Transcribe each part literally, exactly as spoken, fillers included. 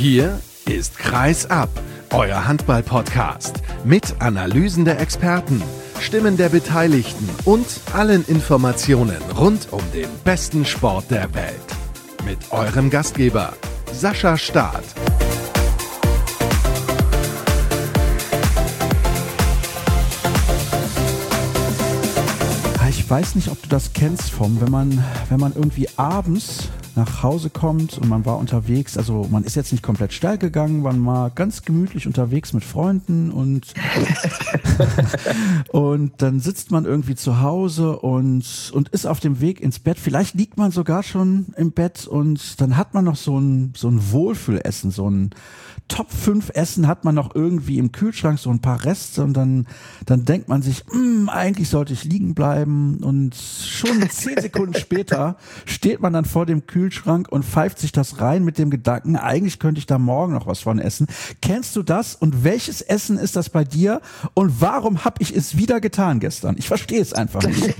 Hier ist Kreis ab, euer Handball-Podcast mit Analysen der Experten, Stimmen der Beteiligten und allen Informationen rund um den besten Sport der Welt. Mit eurem Gastgeber Sascha Staat. Ich weiß nicht, ob du das kennst, vom, wenn man, wenn man irgendwie abends nach Hause kommt und man war unterwegs, also man ist jetzt nicht komplett steil gegangen, man war ganz gemütlich unterwegs mit Freunden und und dann sitzt man irgendwie zu Hause und und ist auf dem Weg ins Bett. Vielleicht liegt man sogar schon im Bett und dann hat man noch so ein so ein Wohlfühlessen, so ein Top fünf Essen hat man noch irgendwie im Kühlschrank, so ein paar Reste und dann dann denkt man sich, eigentlich sollte ich liegen bleiben und schon zehn Sekunden später steht man dann vor dem Kühlschrank und pfeift sich das rein mit dem Gedanken, eigentlich könnte ich da morgen noch was von essen. Kennst du das und welches Essen ist das bei dir und warum habe ich es wieder getan gestern? Ich verstehe es einfach nicht.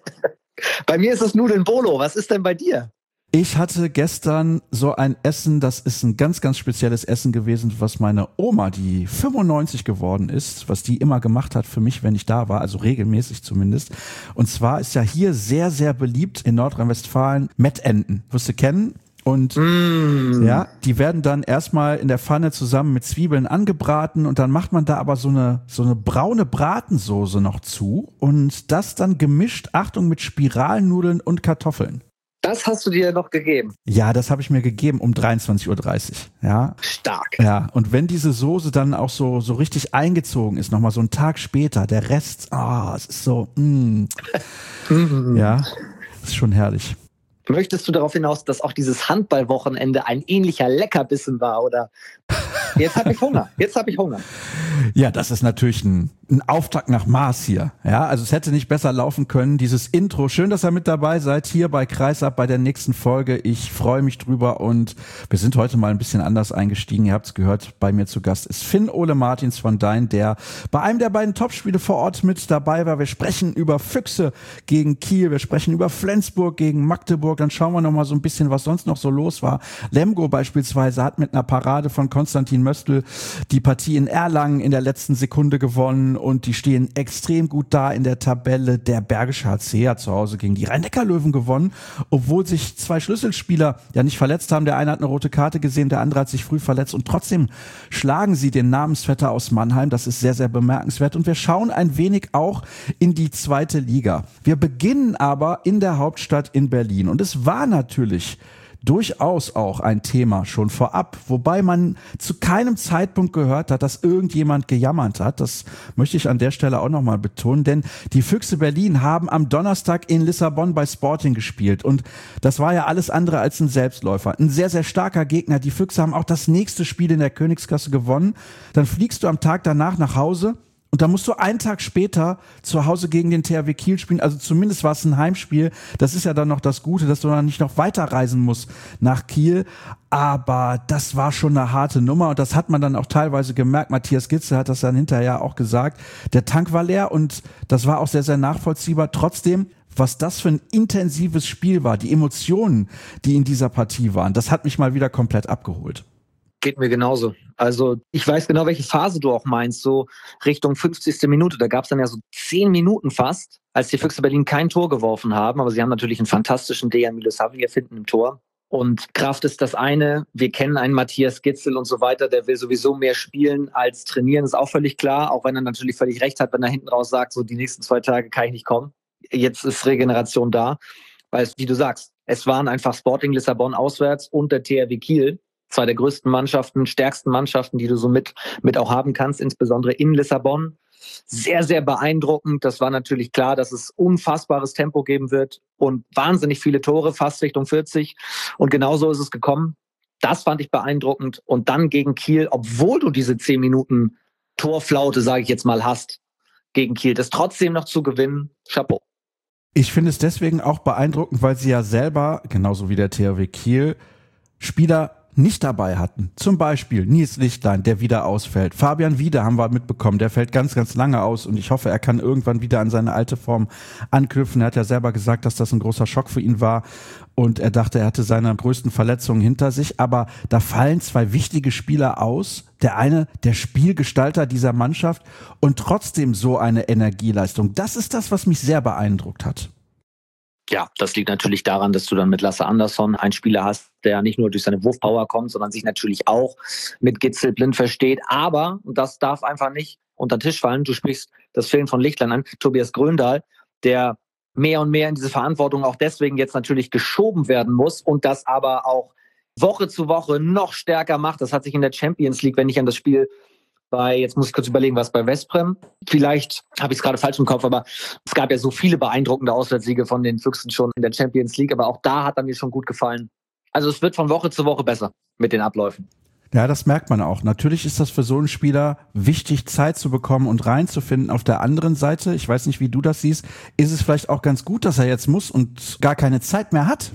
Bei mir ist es Nudeln Bolo. Was ist denn bei dir? Ich hatte gestern so ein Essen, das ist ein ganz, ganz spezielles Essen gewesen, was meine Oma, die fünfundneunzig geworden ist, was die immer gemacht hat für mich, wenn ich da war, also regelmäßig zumindest. Und zwar ist ja hier sehr, sehr beliebt in Nordrhein-Westfalen Mettenten. Wirst du kennen? Und mm. ja, die werden dann erstmal in der Pfanne zusammen mit Zwiebeln angebraten und dann macht man da aber so eine so eine braune Bratensoße noch zu und das dann gemischt, Achtung, mit Spiralnudeln und Kartoffeln. Das hast du dir noch gegeben? Ja, das habe ich mir gegeben um dreiundzwanzig Uhr dreißig. Ja. Stark. Ja, und wenn diese Soße dann auch so so richtig eingezogen ist, nochmal so einen Tag später, der Rest, ah, oh, es ist so, mm. ja, ist schon herrlich. Möchtest du darauf hinaus, dass auch dieses Handballwochenende ein ähnlicher Leckerbissen war, oder? Jetzt habe ich Hunger. Jetzt habe ich Hunger. Ja, das ist natürlich ein, ein Auftakt nach Maß hier. Ja, also es hätte nicht besser laufen können. Dieses Intro. Schön, dass ihr mit dabei seid hier bei Kreisab bei der nächsten Folge. Ich freue mich drüber und wir sind heute mal ein bisschen anders eingestiegen. Ihr habt es gehört, bei mir zu Gast ist Finn Ole Martins von Dein, der bei einem der beiden Topspiele vor Ort mit dabei war. Wir sprechen über Füchse gegen Kiel. Wir sprechen über Flensburg gegen Magdeburg. Dann schauen wir noch mal so ein bisschen, was sonst noch so los war. Lemgo beispielsweise hat mit einer Parade von Konstantin Möstl die Partie in Erlangen in der letzten Sekunde gewonnen und die stehen extrem gut da in der Tabelle. Der Bergische H C hat zu Hause gegen die Rhein-Neckar-Löwen gewonnen, obwohl sich zwei Schlüsselspieler ja nicht verletzt haben. Der eine hat eine rote Karte gesehen, der andere hat sich früh verletzt und trotzdem schlagen sie den Namensvetter aus Mannheim. Das ist sehr, sehr bemerkenswert und wir schauen ein wenig auch in die zweite Liga. Wir beginnen aber in der Hauptstadt in Berlin und es war natürlich durchaus auch ein Thema schon vorab, wobei man zu keinem Zeitpunkt gehört hat, dass irgendjemand gejammert hat. Das möchte ich an der Stelle auch nochmal betonen, denn die Füchse Berlin haben am Donnerstag in Lissabon bei Sporting gespielt und das war ja alles andere als ein Selbstläufer. Ein sehr, sehr starker Gegner. Die Füchse haben auch das nächste Spiel in der Königsklasse gewonnen. Dann fliegst du am Tag danach nach Hause. Und da musst du einen Tag später zu Hause gegen den T H W Kiel spielen. Also zumindest war es ein Heimspiel. Das ist ja dann noch das Gute, dass du dann nicht noch weiterreisen musst nach Kiel. Aber das war schon eine harte Nummer. Und das hat man dann auch teilweise gemerkt. Matthias Gitzel hat das dann hinterher auch gesagt. Der Tank war leer und das war auch sehr, sehr nachvollziehbar. Trotzdem, was das für ein intensives Spiel war, die Emotionen, die in dieser Partie waren, das hat mich mal wieder komplett abgeholt. Geht mir genauso. Also ich weiß genau, welche Phase du auch meinst, so Richtung fünfzigste Minute. Da gab es dann ja so zehn Minuten fast, als die Füchse Berlin kein Tor geworfen haben. Aber sie haben natürlich einen fantastischen Dejan Milosavljev hinten im Tor. Und Kraft ist das eine. Wir kennen einen Matthias Gitzel und so weiter. Der will sowieso mehr spielen als trainieren. Ist auch völlig klar. Auch wenn er natürlich völlig recht hat, wenn er hinten raus sagt, so die nächsten zwei Tage kann ich nicht kommen. Jetzt ist Regeneration da. Weil, wie du sagst, es waren einfach Sporting Lissabon auswärts und der T H W Kiel. Zwei der größten Mannschaften, stärksten Mannschaften, die du so mit, mit auch haben kannst, insbesondere in Lissabon. Sehr, sehr beeindruckend. Das war natürlich klar, dass es unfassbares Tempo geben wird und wahnsinnig viele Tore, fast Richtung vierzig. Und genauso ist es gekommen. Das fand ich beeindruckend. Und dann gegen Kiel, obwohl du diese zehn Minuten Torflaute, sage ich jetzt mal, hast, gegen Kiel, das trotzdem noch zu gewinnen, Chapeau. Ich finde es deswegen auch beeindruckend, weil sie ja selber, genauso wie der T H W Kiel, Spieler nicht dabei hatten, zum Beispiel Nils Lichtlein, der wieder ausfällt, Fabian Wiede haben wir mitbekommen, der fällt ganz, ganz lange aus und ich hoffe, er kann irgendwann wieder an seine alte Form anknüpfen. Er hat ja selber gesagt, dass das ein großer Schock für ihn war und er dachte, er hatte seine größten Verletzungen hinter sich, aber da fallen zwei wichtige Spieler aus, der eine, der Spielgestalter dieser Mannschaft und trotzdem so eine Energieleistung. Das ist das, was mich sehr beeindruckt hat. Ja, das liegt natürlich daran, dass du dann mit Lasse Andersson einen Spieler hast, der nicht nur durch seine Wurfpower kommt, sondern sich natürlich auch mit Gitzel blind versteht. Aber, und das darf einfach nicht unter den Tisch fallen, du sprichst das Fehlen von Lichtlein an, Tobias Gröndahl, der mehr und mehr in diese Verantwortung auch deswegen jetzt natürlich geschoben werden muss und das aber auch Woche zu Woche noch stärker macht. Das hat sich in der Champions League, wenn ich an das Spiel bei, jetzt muss ich kurz überlegen, was bei Westbrem, vielleicht habe ich es gerade falsch im Kopf, aber es gab ja so viele beeindruckende Auswärtssiege von den Füchsen schon in der Champions League, aber auch da hat er mir schon gut gefallen. Also es wird von Woche zu Woche besser mit den Abläufen. Ja, das merkt man auch. Natürlich ist das für so einen Spieler wichtig, Zeit zu bekommen und reinzufinden. Auf der anderen Seite, ich weiß nicht, wie du das siehst, ist es vielleicht auch ganz gut, dass er jetzt muss und gar keine Zeit mehr hat.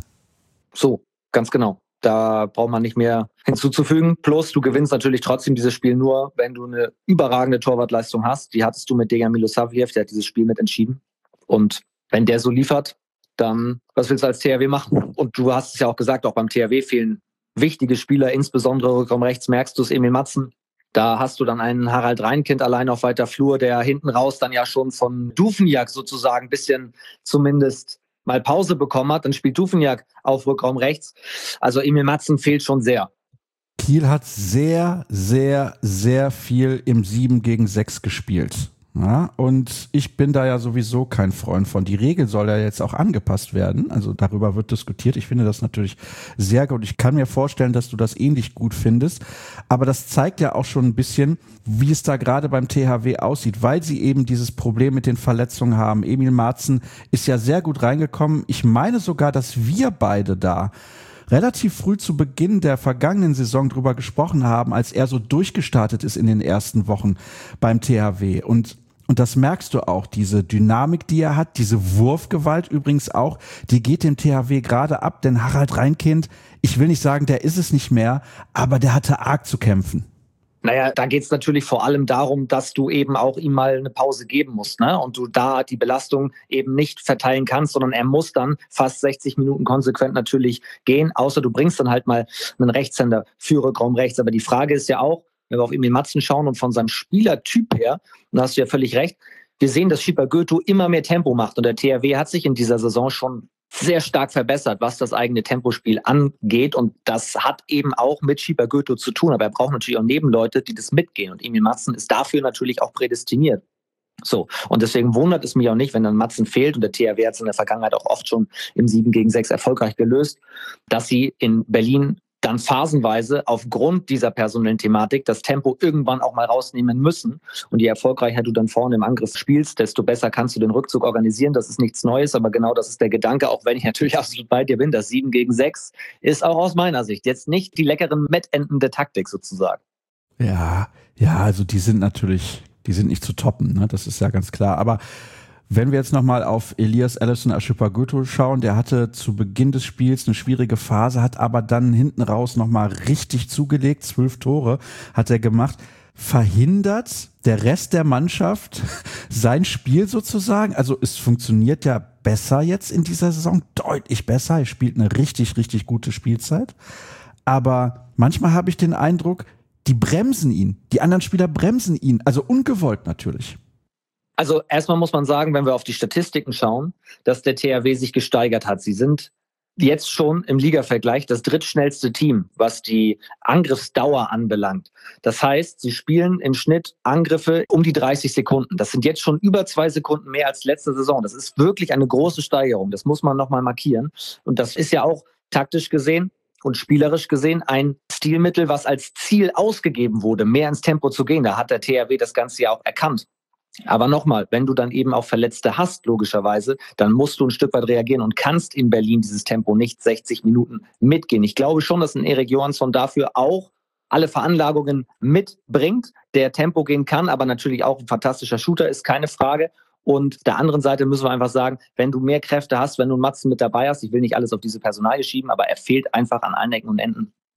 So, ganz genau. Da braucht man nicht mehr hinzuzufügen. Plus, du gewinnst natürlich trotzdem dieses Spiel nur, wenn du eine überragende Torwartleistung hast. Die hattest du mit Dejan Milosavljev, der hat dieses Spiel mit entschieden. Und wenn der so liefert, dann, was willst du als T H W machen? Und du hast es ja auch gesagt, auch beim T H W fehlen wichtige Spieler, insbesondere Rückraum rechts, merkst du es, Emil Matzen. Da hast du dann einen Harald Reinkind allein auf weiter Flur, der hinten raus dann ja schon von Dufenjak sozusagen ein bisschen zumindest mal Pause bekommen hat, dann spielt Dufenjak auf Rückraum rechts. Also Emil Matzen fehlt schon sehr. Kiel hat sehr, sehr, sehr viel im sieben gegen sechs gespielt. Ja, und ich bin da ja sowieso kein Freund von. Die Regel soll ja jetzt auch angepasst werden. Also darüber wird diskutiert. Ich finde das natürlich sehr gut. Ich kann mir vorstellen, dass du das ähnlich gut findest. Aber das zeigt ja auch schon ein bisschen, wie es da gerade beim T H W aussieht, weil sie eben dieses Problem mit den Verletzungen haben. Emil Matzen ist ja sehr gut reingekommen. Ich meine sogar, dass wir beide da relativ früh zu Beginn der vergangenen Saison drüber gesprochen haben, als er so durchgestartet ist in den ersten Wochen beim T H W. Und, und das merkst du auch, diese Dynamik, die er hat, diese Wurfgewalt übrigens auch, die geht dem T H W gerade ab, denn Harald Reinkind, ich will nicht sagen, der ist es nicht mehr, aber der hatte arg zu kämpfen. Naja, da geht es natürlich vor allem darum, dass du eben auch ihm mal eine Pause geben musst, ne? Und du da die Belastung eben nicht verteilen kannst, sondern er muss dann fast sechzig Minuten konsequent natürlich gehen, außer du bringst dann halt mal einen Rechtshänder für Rückraum rechts. Aber die Frage ist ja auch, wenn wir auf Emil Matzen schauen und von seinem Spielertyp her, und da hast du ja völlig recht, wir sehen, dass Schieber Goethe immer mehr Tempo macht und der T H W hat sich in dieser Saison schon sehr stark verbessert, was das eigene Tempospiel angeht. Und das hat eben auch mit Schieber Goethe zu tun. Aber er braucht natürlich auch Nebenleute, die das mitgehen. Und Emil Matzen ist dafür natürlich auch prädestiniert. So. Und deswegen wundert es mich auch nicht, wenn dann Matzen fehlt. Und der T H W hat es in der Vergangenheit auch oft schon im sieben gegen sechs erfolgreich gelöst, dass sie in Berlin dann phasenweise aufgrund dieser personellen Thematik das Tempo irgendwann auch mal rausnehmen müssen. Und je erfolgreicher du dann vorne im Angriff spielst, desto besser kannst du den Rückzug organisieren. Das ist nichts Neues, aber genau das ist der Gedanke, auch wenn ich natürlich absolut bei dir bin. Das sieben gegen sechs ist auch aus meiner Sicht jetzt nicht die leckeren Wettenden der Taktik sozusagen. Ja, ja, also die sind natürlich, die sind nicht zu toppen, ne? Das ist ja ganz klar. Aber wenn wir jetzt nochmal auf Elias Alisson Ashipa-Goto schauen, der hatte zu Beginn des Spiels eine schwierige Phase, hat aber dann hinten raus nochmal richtig zugelegt, zwölf Tore hat er gemacht. Verhindert der Rest der Mannschaft sein Spiel sozusagen? Also es funktioniert ja besser jetzt in dieser Saison, deutlich besser. Er spielt eine richtig, richtig gute Spielzeit. Aber manchmal habe ich den Eindruck, die bremsen ihn. Die anderen Spieler bremsen ihn, also ungewollt natürlich. Also erstmal muss man sagen, wenn wir auf die Statistiken schauen, dass der T H W sich gesteigert hat. Sie sind jetzt schon im Ligavergleich das drittschnellste Team, was die Angriffsdauer anbelangt. Das heißt, sie spielen im Schnitt Angriffe um die dreißig Sekunden. Das sind jetzt schon über zwei Sekunden mehr als letzte Saison. Das ist wirklich eine große Steigerung. Das muss man nochmal markieren. Und das ist ja auch taktisch gesehen und spielerisch gesehen ein Stilmittel, was als Ziel ausgegeben wurde, mehr ins Tempo zu gehen. Da hat der T H W das Ganze ja auch erkannt. Aber nochmal, wenn du dann eben auch Verletzte hast, logischerweise, dann musst du ein Stück weit reagieren und kannst in Berlin dieses Tempo nicht sechzig Minuten mitgehen. Ich glaube schon, dass ein Erik Johansson dafür auch alle Veranlagungen mitbringt, der Tempo gehen kann, aber natürlich auch ein fantastischer Shooter ist, keine Frage. Und der anderen Seite müssen wir einfach sagen, wenn du mehr Kräfte hast, wenn du einen Matzen mit dabei hast, ich will nicht alles auf diese Personalie schieben, aber er fehlt einfach an allen Ecken und Enden.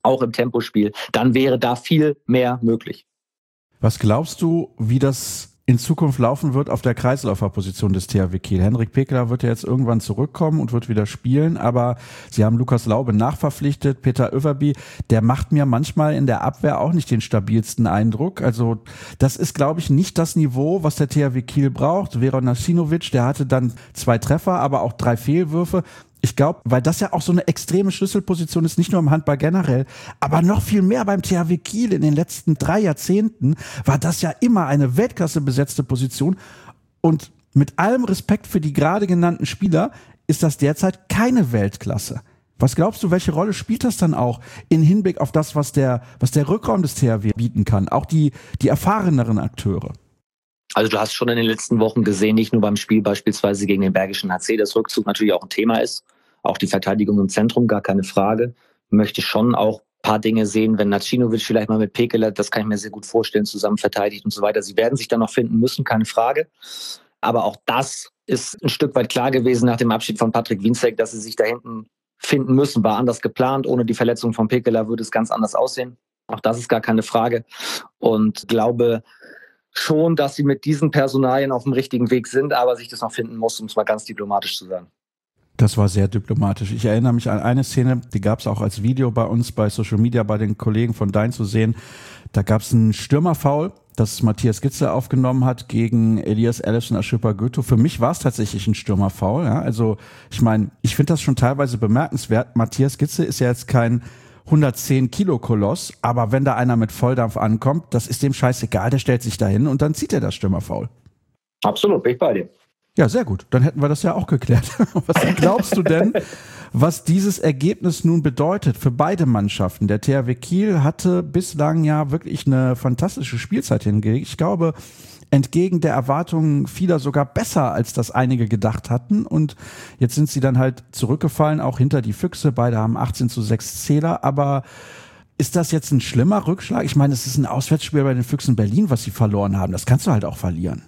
auch im Tempospiel, dann wäre da viel mehr möglich. Was glaubst du, wie das in Zukunft laufen wird auf der Kreisläuferposition des T H W Kiel? Henrik Pekeler wird ja jetzt irgendwann zurückkommen und wird wieder spielen, aber sie haben Lukas Laube nachverpflichtet, Peter Överby, der macht mir manchmal in der Abwehr auch nicht den stabilsten Eindruck. Also das ist, glaube ich, nicht das Niveau, was der T H W Kiel braucht. Veron Nasinovic, der hatte dann zwei Treffer, aber auch drei Fehlwürfe. Ich glaube, weil das ja auch so eine extreme Schlüsselposition ist, nicht nur im Handball generell, aber noch viel mehr beim T H W Kiel in den letzten drei Jahrzehnten war das ja immer eine Weltklasse besetzte Position. Und mit allem Respekt für die gerade genannten Spieler ist das derzeit keine Weltklasse. Was glaubst du, welche Rolle spielt das dann auch in Hinblick auf das, was der, was der Rückraum des T H W bieten kann? Auch die, die erfahreneren Akteure. Also du hast schon in den letzten Wochen gesehen, nicht nur beim Spiel beispielsweise gegen den Bergischen H C, dass Rückzug natürlich auch ein Thema ist. Auch die Verteidigung im Zentrum, gar keine Frage. Ich möchte schon auch ein paar Dinge sehen, wenn Nacinovic vielleicht mal mit Pekeler, das kann ich mir sehr gut vorstellen, zusammen verteidigt und so weiter. Sie werden sich dann noch finden müssen, keine Frage. Aber auch das ist ein Stück weit klar gewesen nach dem Abschied von Patrick Wienzek, dass sie sich da hinten finden müssen. War anders geplant. Ohne die Verletzung von Pekeler würde es ganz anders aussehen. Auch das ist gar keine Frage. Und glaube schon, dass sie mit diesen Personalien auf dem richtigen Weg sind, aber sich das noch finden muss, um es mal ganz diplomatisch zu sagen. Das war sehr diplomatisch. Ich erinnere mich an eine Szene, die gab es auch als Video bei uns bei Social Media bei den Kollegen von Dein zu sehen. Da gab es einen Stürmerfoul, das Matthias Gitzel aufgenommen hat gegen Elias Ellefson Aschipa-Goethe. Für mich war es tatsächlich ein Stürmerfoul. Ja? Also ich meine, ich finde das schon teilweise bemerkenswert. Matthias Gitzel ist ja jetzt kein hundertzehn Kilo Koloss, aber wenn da einer mit Volldampf ankommt, das ist dem scheißegal, der stellt sich dahin und dann zieht er das Stürmerfoul. Absolut, bin ich bei dir. Ja, sehr gut. Dann hätten wir das ja auch geklärt. Was glaubst du denn, was dieses Ergebnis nun bedeutet für beide Mannschaften? Der T H W Kiel hatte bislang ja wirklich eine fantastische Spielzeit hingelegt. Ich glaube, entgegen der Erwartungen vieler sogar besser, als das einige gedacht hatten. Und jetzt sind sie dann halt zurückgefallen, auch hinter die Füchse. Beide haben achtzehn zu sechs Zähler. Aber ist das jetzt ein schlimmer Rückschlag? Ich meine, es ist ein Auswärtsspiel bei den Füchsen Berlin, was sie verloren haben. Das kannst du halt auch verlieren.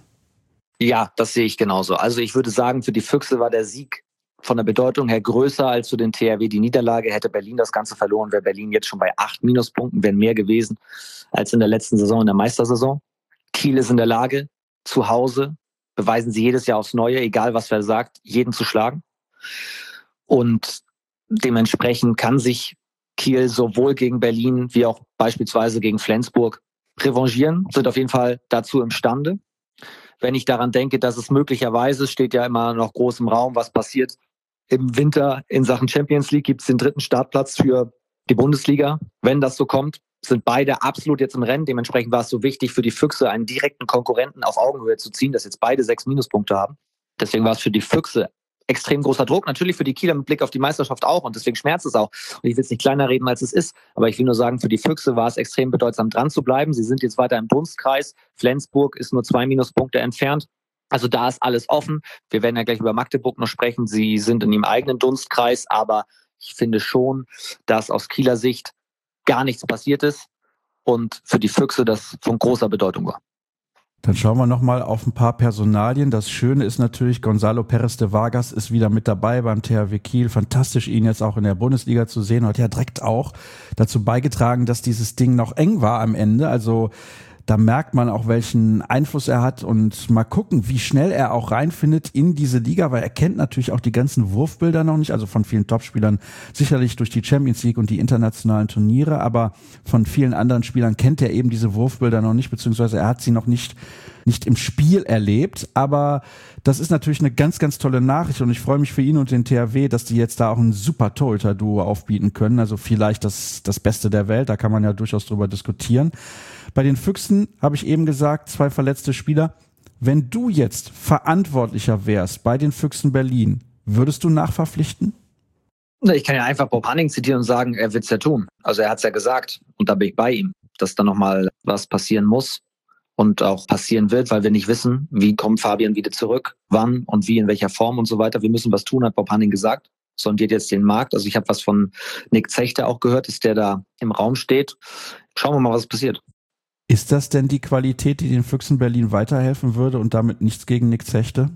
Ja, das sehe ich genauso. Also ich würde sagen, für die Füchse war der Sieg von der Bedeutung her größer als für den T H W die Niederlage. Hätte Berlin das Ganze verloren, wäre Berlin jetzt schon bei acht Minuspunkten, wären mehr gewesen als in der letzten Saison, in der Meistersaison. Kiel ist in der Lage, zu Hause, beweisen sie jedes Jahr aufs Neue, egal was wer sagt, jeden zu schlagen. Und dementsprechend kann sich Kiel sowohl gegen Berlin wie auch beispielsweise gegen Flensburg revanchieren, sind auf jeden Fall dazu imstande. Wenn ich daran denke, dass es möglicherweise, steht ja immer noch groß im Raum, was passiert im Winter in Sachen Champions League, gibt es den dritten Startplatz für die Bundesliga. Wenn das so kommt, sind beide absolut jetzt im Rennen. Dementsprechend war es so wichtig für die Füchse, einen direkten Konkurrenten auf Augenhöhe zu ziehen, dass jetzt beide sechs Minuspunkte haben. Deswegen war es für die Füchse extrem großer Druck. Natürlich für die Kieler mit Blick auf die Meisterschaft auch und deswegen schmerzt es auch. Und ich will es nicht kleiner reden, als es ist, aber ich will nur sagen, für die Füchse war es extrem bedeutsam, dran zu bleiben. Sie sind jetzt weiter im Dunstkreis. Flensburg ist nur zwei Minuspunkte entfernt. Also da ist alles offen. Wir werden ja gleich über Magdeburg noch sprechen. Sie sind in ihrem eigenen Dunstkreis, aber ich finde schon, dass aus Kieler Sicht gar nichts passiert ist und für die Füchse das von großer Bedeutung war. Dann schauen wir nochmal auf ein paar Personalien. Das Schöne ist natürlich, Gonzalo Perez de Vargas ist wieder mit dabei beim T H W Kiel. Fantastisch, ihn jetzt auch in der Bundesliga zu sehen. Hat ja direkt auch dazu beigetragen, dass dieses Ding noch eng war am Ende. Also da merkt man auch, welchen Einfluss er hat und mal gucken, wie schnell er auch reinfindet in diese Liga, weil er kennt natürlich auch die ganzen Wurfbilder noch nicht, also von vielen Topspielern sicherlich durch die Champions League und die internationalen Turniere, aber von vielen anderen Spielern kennt er eben diese Wurfbilder noch nicht, beziehungsweise er hat sie noch nicht nicht im Spiel erlebt, aber das ist natürlich eine ganz, ganz tolle Nachricht und ich freue mich für ihn und den T H W, dass die jetzt da auch ein super Torhüter-Duo aufbieten können, also vielleicht das, das Beste der Welt, da kann man ja durchaus drüber diskutieren. Bei den Füchsen habe ich eben gesagt, zwei verletzte Spieler. Wenn du jetzt verantwortlicher wärst bei den Füchsen Berlin, würdest du nachverpflichten? Ich kann ja einfach Bob Hanning zitieren und sagen, er wird es ja tun. Also er hat es ja gesagt und da bin ich bei ihm, dass da nochmal was passieren muss und auch passieren wird, weil wir nicht wissen, wie kommt Fabian wieder zurück, wann und wie, in welcher Form und so weiter. Wir müssen was tun, hat Bob Hanning gesagt. Sondiert jetzt den Markt. Also ich habe was von Nick Zechter auch gehört, dass der da im Raum steht. Schauen wir mal, was passiert. Ist das denn die Qualität, die den Füchsen Berlin weiterhelfen würde und damit nichts gegen Nick Zechte?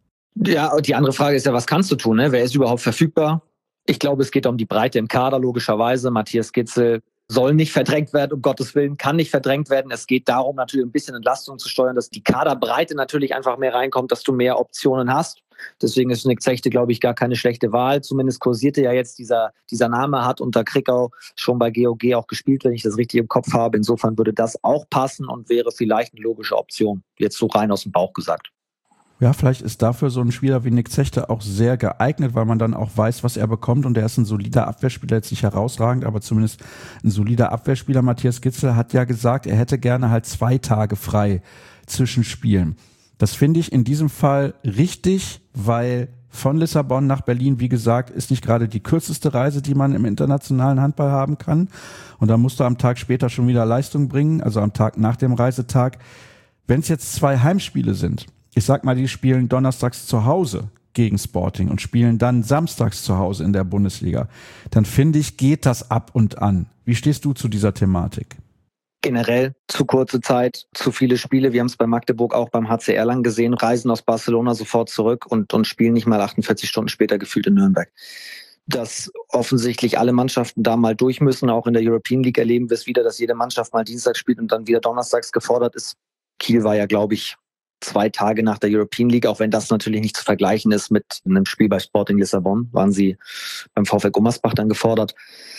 Ja, und die andere Frage ist ja, was kannst du tun? Ne? Wer ist überhaupt verfügbar? Ich glaube, es geht um die Breite im Kader, logischerweise. Matthias Gitzel soll nicht verdrängt werden, um Gottes Willen, kann nicht verdrängt werden. Es geht darum, natürlich ein bisschen Entlastung zu steuern, dass die Kaderbreite natürlich einfach mehr reinkommt, dass du mehr Optionen hast. Deswegen ist Nick Zechte, glaube ich, gar keine schlechte Wahl. Zumindest kursierte ja jetzt dieser, dieser Name, hat unter Krickau schon bei G O G auch gespielt, wenn ich das richtig im Kopf habe. Insofern würde das auch passen und wäre vielleicht eine logische Option. Jetzt so rein aus dem Bauch gesagt. Ja, vielleicht ist dafür so ein Spieler wie Nick Zechte auch sehr geeignet, weil man dann auch weiß, was er bekommt, und er ist ein solider Abwehrspieler, jetzt nicht herausragend, aber zumindest ein solider Abwehrspieler. Matthias Gitzel hat ja gesagt, er hätte gerne halt zwei Tage frei zwischen Spielen. Das finde ich in diesem Fall richtig, weil von Lissabon nach Berlin, wie gesagt, ist nicht gerade die kürzeste Reise, die man im internationalen Handball haben kann, und da musst du am Tag später schon wieder Leistung bringen, also am Tag nach dem Reisetag. Wenn es jetzt zwei Heimspiele sind, ich sag mal, die spielen donnerstags zu Hause gegen Sporting und spielen dann samstags zu Hause in der Bundesliga, dann finde ich, geht das ab und an. Wie stehst du zu dieser Thematik? Generell zu kurze Zeit, zu viele Spiele. Wir haben es bei Magdeburg auch beim H C Erlangen gesehen, reisen aus Barcelona sofort zurück und, und spielen nicht mal achtundvierzig Stunden später gefühlt in Nürnberg. Dass offensichtlich alle Mannschaften da mal durch müssen, auch in der European League erleben wir es wieder, dass jede Mannschaft mal Dienstag spielt und dann wieder donnerstags gefordert ist. Kiel war ja, glaube ich, zwei Tage nach der European League, auch wenn das natürlich nicht zu vergleichen ist mit einem Spiel bei Sporting Lissabon, waren sie beim VfL Gummersbach dann gefordert.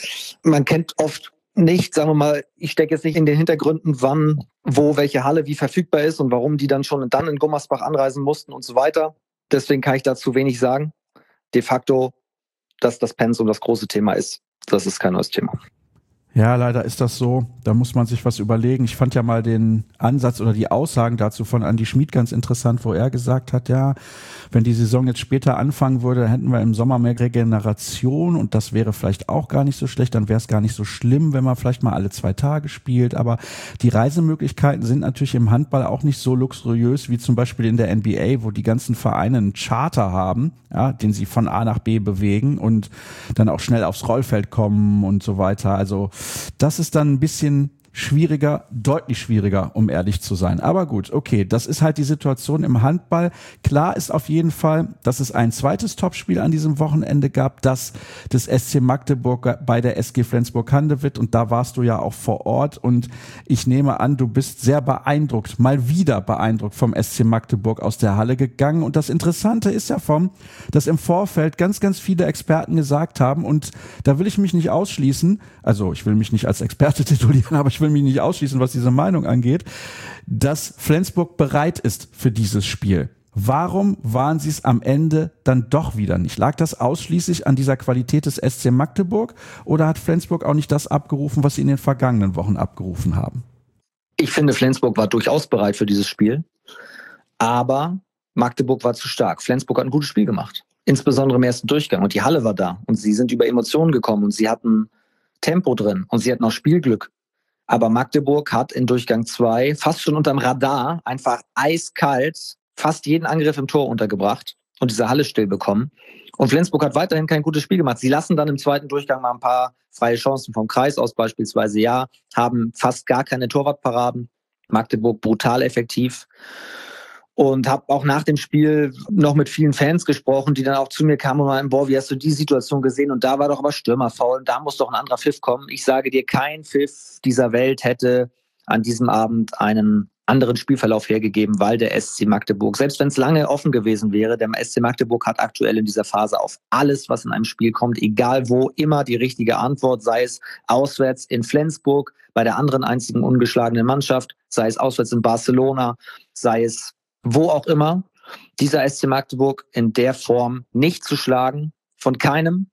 Man kennt oft nicht, sagen wir mal, ich stecke jetzt nicht in den Hintergründen, wann, wo, welche Halle wie verfügbar ist und warum die dann schon dann in Gummersbach anreisen mussten und so weiter. Deswegen kann ich dazu wenig sagen. De facto, dass das Pensum das große Thema ist, das ist kein neues Thema. Ja, leider ist das so. Da muss man sich was überlegen. Ich fand ja mal den Ansatz oder die Aussagen dazu von Andi Schmid ganz interessant, wo er gesagt hat, ja, wenn die Saison jetzt später anfangen würde, dann hätten wir im Sommer mehr Regeneration und das wäre vielleicht auch gar nicht so schlecht. Dann wäre es gar nicht so schlimm, wenn man vielleicht mal alle zwei Tage spielt. Aber die Reisemöglichkeiten sind natürlich im Handball auch nicht so luxuriös wie zum Beispiel in der N B A, wo die ganzen Vereine einen Charter haben, ja, den sie von A nach B bewegen und dann auch schnell aufs Rollfeld kommen und so weiter. Also das ist dann ein bisschen schwieriger, deutlich schwieriger, um ehrlich zu sein. Aber gut, okay, das ist halt die Situation im Handball. Klar ist auf jeden Fall, dass es ein zweites Topspiel an diesem Wochenende gab, das des S C Magdeburg bei der S G Flensburg-Handewitt, und da warst du ja auch vor Ort, und ich nehme an, du bist sehr beeindruckt, mal wieder beeindruckt vom S C Magdeburg aus der Halle gegangen. Und das Interessante ist ja vom, dass im Vorfeld ganz, ganz viele Experten gesagt haben, und da will ich mich nicht ausschließen, also ich will mich nicht als Experte titulieren, aber ich will mich nicht ausschließen, was diese Meinung angeht, dass Flensburg bereit ist für dieses Spiel. Warum waren sie es am Ende dann doch wieder nicht? Lag das ausschließlich an dieser Qualität des S C Magdeburg, oder hat Flensburg auch nicht das abgerufen, was sie in den vergangenen Wochen abgerufen haben? Ich finde, Flensburg war durchaus bereit für dieses Spiel, aber Magdeburg war zu stark. Flensburg hat ein gutes Spiel gemacht, insbesondere im ersten Durchgang, und die Halle war da und sie sind über Emotionen gekommen und sie hatten Tempo drin und sie hatten auch Spielglück. Aber Magdeburg hat in Durchgang zwei fast schon unterm Radar einfach eiskalt fast jeden Angriff im Tor untergebracht und diese Halle still bekommen. Und Flensburg hat weiterhin kein gutes Spiel gemacht. Sie lassen dann im zweiten Durchgang mal ein paar freie Chancen vom Kreis aus beispielsweise, ja, haben fast gar keine Torwartparaden. Magdeburg brutal effektiv. Und habe auch nach dem Spiel noch mit vielen Fans gesprochen, die dann auch zu mir kamen und meinten, boah, wie hast du die Situation gesehen? Und da war doch aber Stürmerfoul und da muss doch ein anderer Pfiff kommen. Ich sage dir, kein Pfiff dieser Welt hätte an diesem Abend einen anderen Spielverlauf hergegeben, weil der S C Magdeburg, selbst wenn es lange offen gewesen wäre, der S C Magdeburg hat aktuell in dieser Phase auf alles, was in einem Spiel kommt, egal wo, immer die richtige Antwort, sei es auswärts in Flensburg, bei der anderen einzigen ungeschlagenen Mannschaft, sei es auswärts in Barcelona, sei es wo auch immer, dieser S C Magdeburg in der Form nicht zu schlagen, von keinem.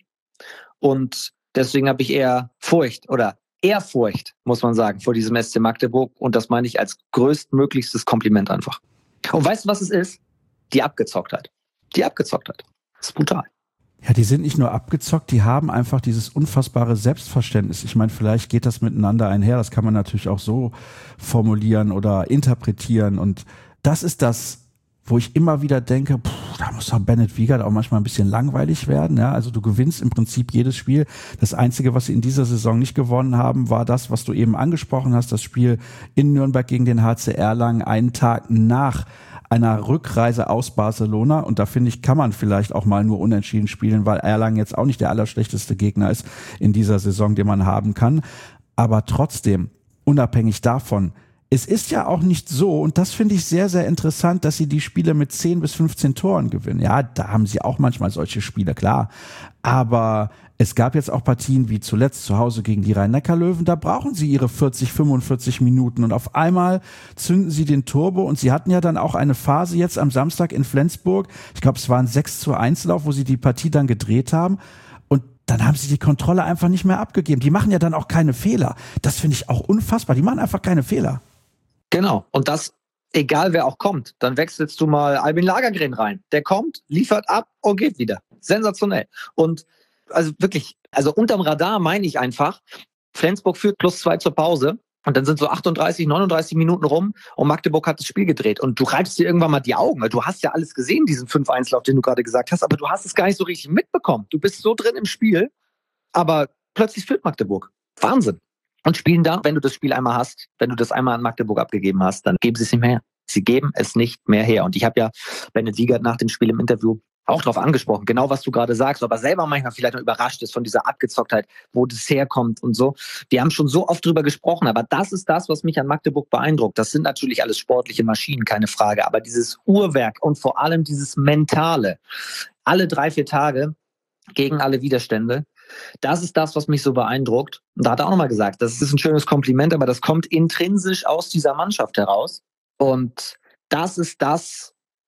Und deswegen habe ich eher Furcht oder Ehrfurcht, muss man sagen, vor diesem S C Magdeburg. Und das meine ich als größtmöglichstes Kompliment einfach. Und weißt du, was es ist? Die Abgezocktheit. Die Abgezocktheit. Das ist brutal. Ja, die sind nicht nur abgezockt, die haben einfach dieses unfassbare Selbstverständnis. Ich meine, vielleicht geht das miteinander einher, das kann man natürlich auch so formulieren oder interpretieren. Und das ist das, wo ich immer wieder denke, pff, da muss doch Bennett Wiegert auch manchmal ein bisschen langweilig werden. Ja, also du gewinnst im Prinzip jedes Spiel. Das Einzige, was sie in dieser Saison nicht gewonnen haben, war das, was du eben angesprochen hast, das Spiel in Nürnberg gegen den H C Erlangen, einen Tag nach einer Rückreise aus Barcelona. Und da finde ich, kann man vielleicht auch mal nur unentschieden spielen, weil Erlangen jetzt auch nicht der allerschlechteste Gegner ist in dieser Saison, den man haben kann. Aber trotzdem, unabhängig davon, es ist ja auch nicht so, und das finde ich sehr, sehr interessant, dass sie die Spiele mit zehn bis fünfzehn Toren gewinnen. Ja, da haben sie auch manchmal solche Spiele, klar. Aber es gab jetzt auch Partien wie zuletzt zu Hause gegen die Rhein-Neckar-Löwen, da brauchen sie ihre vierzig, fünfundvierzig Minuten und auf einmal zünden sie den Turbo und sie hatten ja dann auch eine Phase jetzt am Samstag in Flensburg, ich glaube es war ein sechs zu eins Lauf, wo sie die Partie dann gedreht haben und dann haben sie die Kontrolle einfach nicht mehr abgegeben. Die machen ja dann auch keine Fehler. Das finde ich auch unfassbar, die machen einfach keine Fehler. Genau, und das, egal wer auch kommt, dann wechselst du mal Albin Lagergren rein. Der kommt, liefert ab und geht wieder. Sensationell. Und also wirklich, also unterm Radar meine ich einfach, Flensburg führt plus zwei zur Pause und dann sind so achtunddreißig, neununddreißig Minuten rum und Magdeburg hat das Spiel gedreht und du reibst dir irgendwann mal die Augen, weil du hast ja alles gesehen, diesen fünf eins Lauf, den du gerade gesagt hast, aber du hast es gar nicht so richtig mitbekommen. Du bist so drin im Spiel, aber plötzlich führt Magdeburg. Wahnsinn. Und spielen da, wenn du das Spiel einmal hast, wenn du das einmal an Magdeburg abgegeben hast, dann geben sie es nicht mehr her. Sie geben es nicht mehr her. Und ich habe ja Bennett Wiegert nach dem Spiel im Interview auch darauf angesprochen, genau was du gerade sagst, aber selber manchmal vielleicht noch überrascht ist von dieser Abgezocktheit, wo das herkommt und so. Die haben schon so oft drüber gesprochen, aber das ist das, was mich an Magdeburg beeindruckt. Das sind natürlich alles sportliche Maschinen, keine Frage, aber dieses Uhrwerk und vor allem dieses Mentale, alle drei, vier Tage gegen alle Widerstände, das ist das, was mich so beeindruckt. Und da hat er auch nochmal gesagt, das ist ein schönes Kompliment, aber das kommt intrinsisch aus dieser Mannschaft heraus. Und das ist das,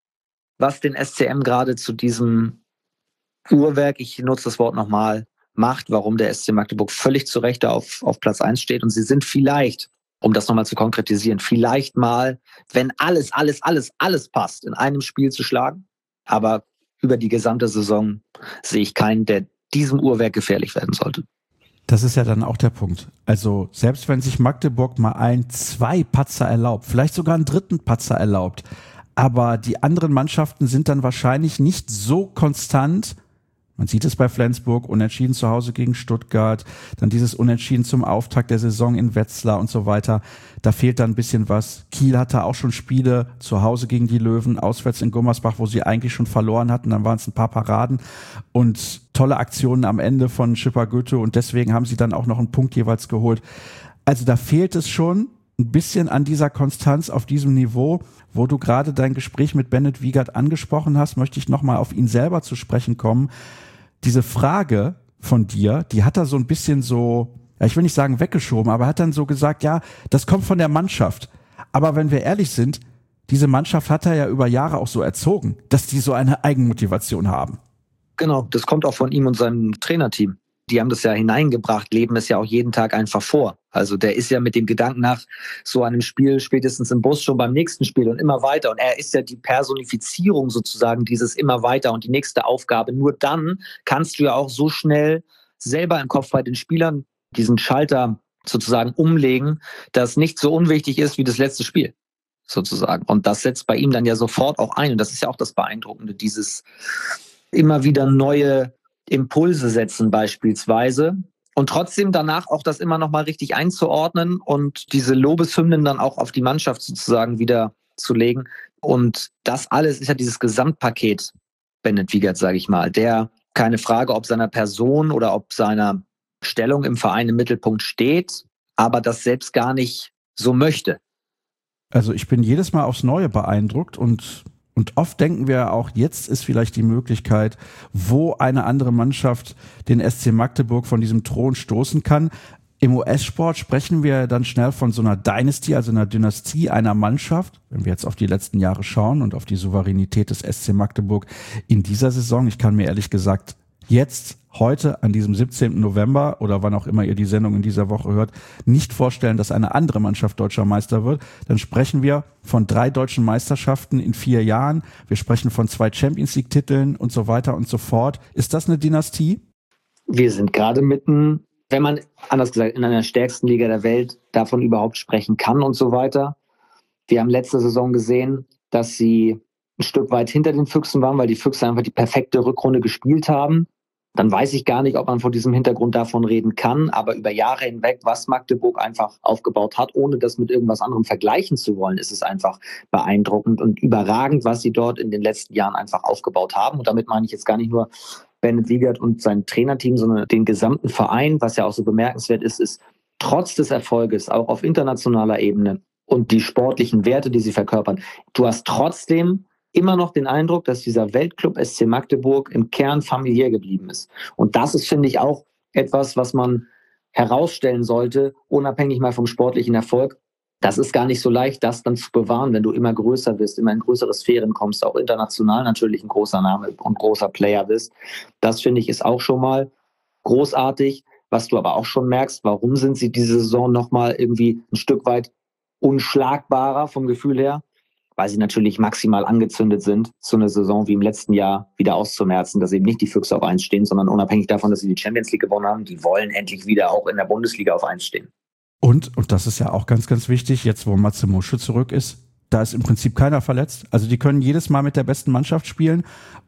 was den S C M gerade zu diesem Uhrwerk, ich nutze das Wort nochmal, macht, warum der S C Magdeburg völlig zu Recht auf, auf Platz eins steht. Und sie sind vielleicht, um das nochmal zu konkretisieren, vielleicht mal, wenn alles, alles, alles, alles passt, in einem Spiel zu schlagen. Aber über die gesamte Saison sehe ich keinen, der diesem Uhrwerk gefährlich werden sollte. Das ist ja dann auch der Punkt. Also selbst wenn sich Magdeburg mal ein, zwei Patzer erlaubt, vielleicht sogar einen dritten Patzer erlaubt, aber die anderen Mannschaften sind dann wahrscheinlich nicht so konstant. Man sieht es bei Flensburg, unentschieden zu Hause gegen Stuttgart, dann dieses Unentschieden zum Auftakt der Saison in Wetzlar und so weiter. Da fehlt dann ein bisschen was. Kiel hatte auch schon Spiele zu Hause gegen die Löwen, auswärts in Gummersbach, wo sie eigentlich schon verloren hatten. Dann waren es ein paar Paraden und tolle Aktionen am Ende von Schipper Goethe und deswegen haben sie dann auch noch einen Punkt jeweils geholt. Also da fehlt es schon ein bisschen an dieser Konstanz auf diesem Niveau. Wo du gerade dein Gespräch mit Bennett Wiegert angesprochen hast, möchte ich nochmal auf ihn selber zu sprechen kommen. Diese Frage von dir, die hat er so ein bisschen so, ja, ich will nicht sagen weggeschoben, aber er hat dann so gesagt, ja, das kommt von der Mannschaft. Aber wenn wir ehrlich sind, diese Mannschaft hat er ja über Jahre auch so erzogen, dass die so eine Eigenmotivation haben. Genau, das kommt auch von ihm und seinem Trainerteam. Die haben das ja hineingebracht, leben es ja auch jeden Tag einfach vor. Also der ist ja mit dem Gedanken nach so einem Spiel spätestens im Bus schon beim nächsten Spiel und immer weiter. Und er ist ja die Personifizierung sozusagen dieses immer weiter und die nächste Aufgabe. Nur dann kannst du ja auch so schnell selber im Kopf bei den Spielern diesen Schalter sozusagen umlegen, dass nicht so unwichtig ist wie das letzte Spiel sozusagen. Und das setzt bei ihm dann ja sofort auch ein. Und das ist ja auch das Beeindruckende, dieses immer wieder neue Impulse setzen beispielsweise und trotzdem danach auch das immer noch mal richtig einzuordnen und diese Lobeshymnen dann auch auf die Mannschaft sozusagen wieder zu legen. Und das alles ist ja dieses Gesamtpaket Bennett Wiegert, sage ich mal, der, keine Frage, ob seiner Person oder ob seiner Stellung im Verein im Mittelpunkt steht, aber das selbst gar nicht so möchte. Also ich bin jedes Mal aufs Neue beeindruckt und Und oft denken wir auch, jetzt ist vielleicht die Möglichkeit, wo eine andere Mannschaft den S C Magdeburg von diesem Thron stoßen kann. Im U S-Sport sprechen wir dann schnell von so einer Dynasty, also einer Dynastie einer Mannschaft. Wenn wir jetzt auf die letzten Jahre schauen und auf die Souveränität des S C Magdeburg in dieser Saison, ich kann mir ehrlich gesagt jetzt, heute, an diesem siebzehnten November oder wann auch immer ihr die Sendung in dieser Woche hört, nicht vorstellen, dass eine andere Mannschaft deutscher Meister wird. Dann sprechen wir von drei deutschen Meisterschaften in vier Jahren. Wir sprechen von zwei Champions-League-Titeln und so weiter und so fort. Ist das eine Dynastie? Wir sind gerade mitten, wenn man, anders gesagt, in einer stärksten Liga der Welt davon überhaupt sprechen kann und so weiter. Wir haben letzte Saison gesehen, dass sie ein Stück weit hinter den Füchsen waren, weil die Füchse einfach die perfekte Rückrunde gespielt haben. Dann weiß ich gar nicht, ob man vor diesem Hintergrund davon reden kann, aber über Jahre hinweg, was Magdeburg einfach aufgebaut hat, ohne das mit irgendwas anderem vergleichen zu wollen, ist es einfach beeindruckend und überragend, was sie dort in den letzten Jahren einfach aufgebaut haben. Und damit meine ich jetzt gar nicht nur Bennett Wiegert und sein Trainerteam, sondern den gesamten Verein. Was ja auch so bemerkenswert ist, ist, trotz des Erfolges, auch auf internationaler Ebene und die sportlichen Werte, die sie verkörpern, du hast trotzdem immer noch den Eindruck, dass dieser Weltclub S C Magdeburg im Kern familiär geblieben ist. Und das ist, finde ich, auch etwas, was man herausstellen sollte, unabhängig mal vom sportlichen Erfolg. Das ist gar nicht so leicht, das dann zu bewahren, wenn du immer größer wirst, immer in größere Sphären kommst, auch international natürlich ein großer Name und großer Player bist. Das, finde ich, ist auch schon mal großartig. Was du aber auch schon merkst, warum sind sie diese Saison nochmal irgendwie ein Stück weit unschlagbarer vom Gefühl her? Weil sie natürlich maximal angezündet sind, so eine Saison wie im letzten Jahr wieder auszumerzen, dass eben nicht die Füchse auf eins stehen, sondern unabhängig davon, dass sie die Champions League gewonnen haben, die wollen endlich wieder auch in der Bundesliga auf eins stehen. Und, und das ist ja auch ganz, ganz wichtig, jetzt wo Matze Musche zurück ist, da ist im Prinzip keiner verletzt. Also die können jedes Mal mit der besten Mannschaft spielen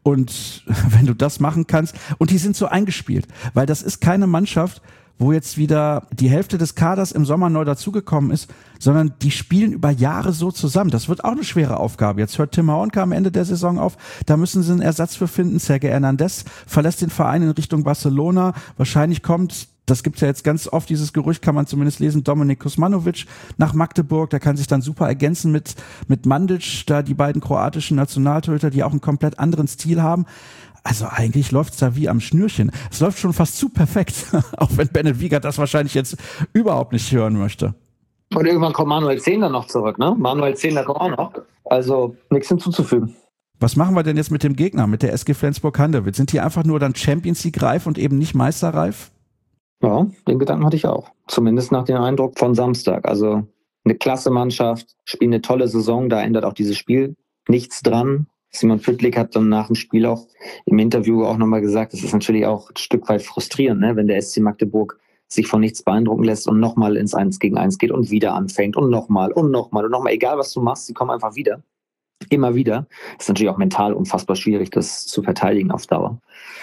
und wenn du das machen kannst, und die sind so eingespielt, weil das ist keine Mannschaft, wo jetzt wieder die Hälfte des Kaders im Sommer neu dazugekommen ist, sondern die spielen über Jahre so zusammen. Das wird auch eine schwere Aufgabe. Jetzt hört Tim Hornke am Ende der Saison auf. Da müssen sie einen Ersatz für finden. Sergio Hernandez verlässt den Verein in Richtung Barcelona. Wahrscheinlich kommt, das gibt's ja jetzt ganz oft, dieses Gerücht kann man zumindest lesen, Dominik Kuzmanovic nach Magdeburg. Der kann sich dann super ergänzen mit, mit Mandic, da die beiden kroatischen Nationaltorhüter, die auch einen komplett anderen Stil haben. Also eigentlich läuft's da wie am Schnürchen. Es läuft schon fast zu perfekt, auch wenn Bennett Wiegert das wahrscheinlich jetzt überhaupt nicht hören möchte. Und irgendwann kommt Manuel Zehnder noch zurück, ne? Manuel Zehnder kommt auch noch. Also nichts hinzuzufügen. Was machen wir denn jetzt mit dem Gegner, mit der S G Flensburg-Handewitt? Sind die einfach nur dann Champions League reif und eben nicht meisterreif? Ja, den Gedanken hatte ich auch. Zumindest nach dem Eindruck von Samstag. Also eine klasse Mannschaft, spielt eine tolle Saison, da ändert auch dieses Spiel nichts dran. Simon Püttlik hat dann nach dem Spiel auch im Interview auch nochmal gesagt, das ist natürlich auch ein Stück weit frustrierend, ne, wenn der S C Magdeburg sich von nichts beeindrucken lässt und nochmal ins eins gegen eins geht und wieder anfängt und nochmal und nochmal und nochmal. Egal, was du machst, sie kommen einfach wieder. Immer wieder. Das ist natürlich auch mental unfassbar schwierig, das zu verteidigen auf Dauer.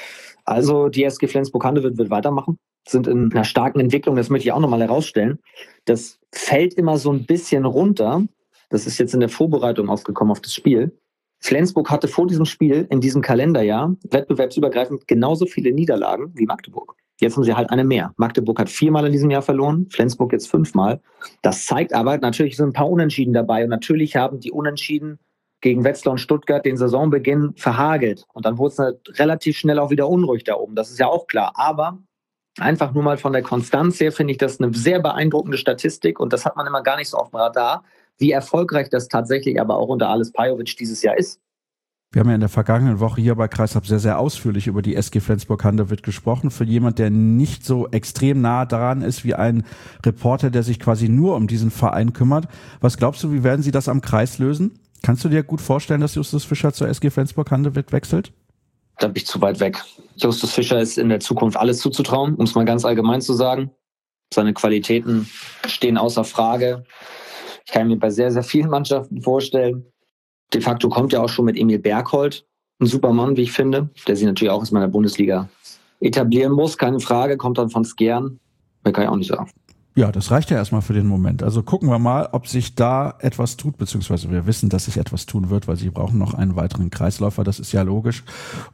Also die S G Flensburg-Handewitt wird weitermachen, sind in einer starken Entwicklung, das möchte ich auch nochmal herausstellen. Das fällt immer so ein bisschen runter. Das ist jetzt in der Vorbereitung aufgekommen auf das Spiel. Flensburg hatte vor diesem Spiel in diesem Kalenderjahr wettbewerbsübergreifend genauso viele Niederlagen wie Magdeburg. Jetzt haben sie halt eine mehr. Magdeburg hat viermal in diesem Jahr verloren, Flensburg jetzt fünfmal. Das zeigt aber, natürlich sind ein paar Unentschieden dabei und natürlich haben die Unentschieden gegen Wetzlar und Stuttgart den Saisonbeginn verhagelt. Und dann wurde es halt relativ schnell auch wieder unruhig da oben. Das ist ja auch klar. Aber einfach nur mal von der Konstanz her finde ich das eine sehr beeindruckende Statistik und das hat man immer gar nicht so auf dem Radar, wie erfolgreich das tatsächlich aber auch unter Ales Pajovic dieses Jahr ist. Wir haben ja in der vergangenen Woche hier bei Kreisab sehr, sehr ausführlich über die S G Flensburg-Handewitt gesprochen. Für jemand, der nicht so extrem nah daran ist wie ein Reporter, der sich quasi nur um diesen Verein kümmert. Was glaubst du, wie werden sie das am Kreis lösen? Kannst du dir gut vorstellen, dass Justus Fischer zur S G Flensburg-Handewitt wechselt? Da bin ich zu weit weg. Justus Fischer ist in der Zukunft alles zuzutrauen, um es mal ganz allgemein zu sagen. Seine Qualitäten stehen außer Frage. Ich kann mir bei sehr, sehr vielen Mannschaften vorstellen. De facto kommt ja auch schon mit Emil Berghold, ein super Mann, wie ich finde, der sich natürlich auch erstmal in der Bundesliga etablieren muss, keine Frage, kommt dann von Skjern. Mehr kann ich auch nicht sagen. Ja, das reicht ja erstmal für den Moment. Also gucken wir mal, ob sich da etwas tut, beziehungsweise wir wissen, dass sich etwas tun wird, weil sie brauchen noch einen weiteren Kreisläufer, das ist ja logisch.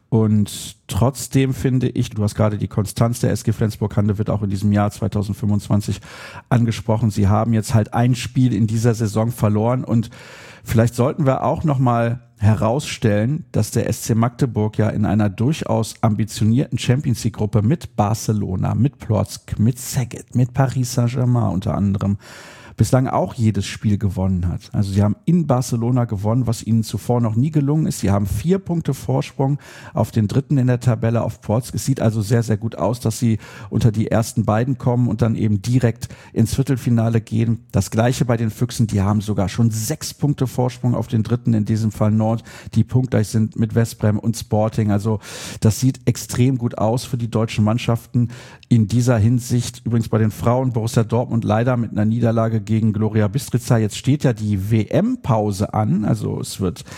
Und trotzdem finde ich, du hast gerade die Konstanz der S G Flensburg-Handewitt auch in diesem Jahr zwanzig fünfundzwanzig angesprochen. Sie haben jetzt halt ein Spiel in dieser Saison verloren und vielleicht sollten wir auch nochmal herausstellen, dass der S C Magdeburg ja in einer durchaus ambitionierten Champions League Gruppe mit Barcelona, mit Plock, mit Szeged, mit Paris Saint-Germain unter anderem bislang auch jedes Spiel gewonnen hat. Also sie haben in Barcelona gewonnen, was ihnen zuvor noch nie gelungen ist. Sie haben vier Punkte Vorsprung auf den dritten in der Tabelle, auf Plock. Es sieht also sehr, sehr gut aus, dass sie unter die ersten beiden kommen und dann eben direkt ins Viertelfinale gehen. Das Gleiche bei den Füchsen, die haben sogar schon sechs Punkte Vorsprung auf den dritten, in diesem Fall Nord, die punktgleich sind mit Westbrem und Sporting. Also das sieht extrem gut aus für die deutschen Mannschaften in dieser Hinsicht. Übrigens bei den Frauen Borussia Dortmund leider mit einer Niederlage gegen Gloria Bistrica. Jetzt steht ja die W M-Pause an, also es wird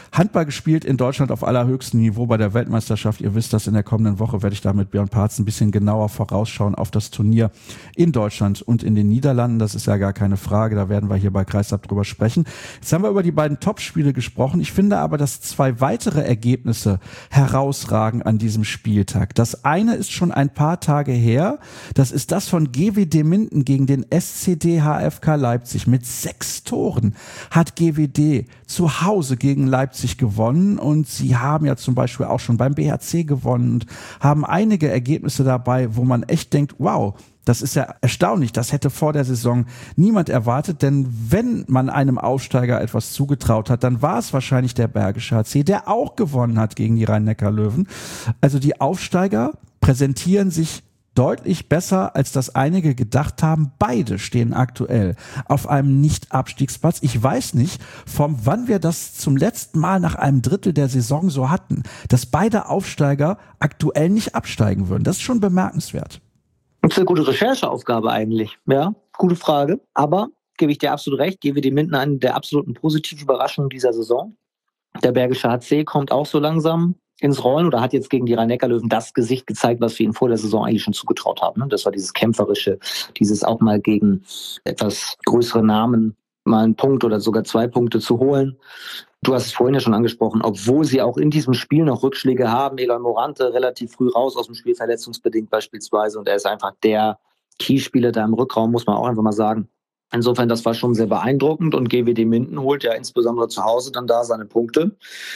Handball gespielt in Deutschland auf allerhöchstem Niveau bei der Weltmeisterschaft. Ihr wisst das, in der kommenden Woche werde ich da mit Björn Parz ein bisschen genauer vorausschauen auf das Turnier in Deutschland und in den Niederlanden. Das ist ja gar keine Frage, da werden wir hier bei Kreisab drüber sprechen. Jetzt haben wir über die beiden Topspiele gesprochen. Ich finde aber, dass zwei weitere Ergebnisse herausragen an diesem Spieltag. Das eine ist schon ein paar Tage her. Das ist das von G W D Minden gegen den S C D H F K Leipzig. Mit sechs Toren hat G W D zu Hause gegen Leipzig gewonnen und sie haben ja zum Beispiel auch schon beim B H C gewonnen und haben einige Ergebnisse dabei, wo man echt denkt, wow, das ist ja erstaunlich. Das hätte vor der Saison niemand erwartet, denn wenn man einem Aufsteiger etwas zugetraut hat, dann war es wahrscheinlich der Bergische H C, der auch gewonnen hat gegen die Rhein-Neckar-Löwen. Also die Aufsteiger präsentieren sich deutlich besser, als das einige gedacht haben. Beide stehen aktuell auf einem Nicht-Abstiegsplatz. Ich weiß nicht, von wann wir das zum letzten Mal nach einem Drittel der Saison so hatten, dass beide Aufsteiger aktuell nicht absteigen würden. Das ist schon bemerkenswert. Das ist eine gute Rechercheaufgabe eigentlich. Ja, gute Frage. Aber, gebe ich dir absolut recht, G W D Minden eine der absoluten positiven Überraschungen dieser Saison. Der Bergische H C kommt auch so langsam ins Rollen oder hat jetzt gegen die Rhein-Neckar-Löwen das Gesicht gezeigt, was wir ihnen vor der Saison eigentlich schon zugetraut haben. Das war dieses Kämpferische, dieses auch mal gegen etwas größere Namen mal einen Punkt oder sogar zwei Punkte zu holen. Du hast es vorhin ja schon angesprochen, obwohl sie auch in diesem Spiel noch Rückschläge haben. Eloy Morante relativ früh raus aus dem Spiel, verletzungsbedingt beispielsweise. Und er ist einfach der Keyspieler da im Rückraum, muss man auch einfach mal sagen. Insofern, das war schon sehr beeindruckend. Und G W D Minden holt ja insbesondere zu Hause dann da seine Punkte.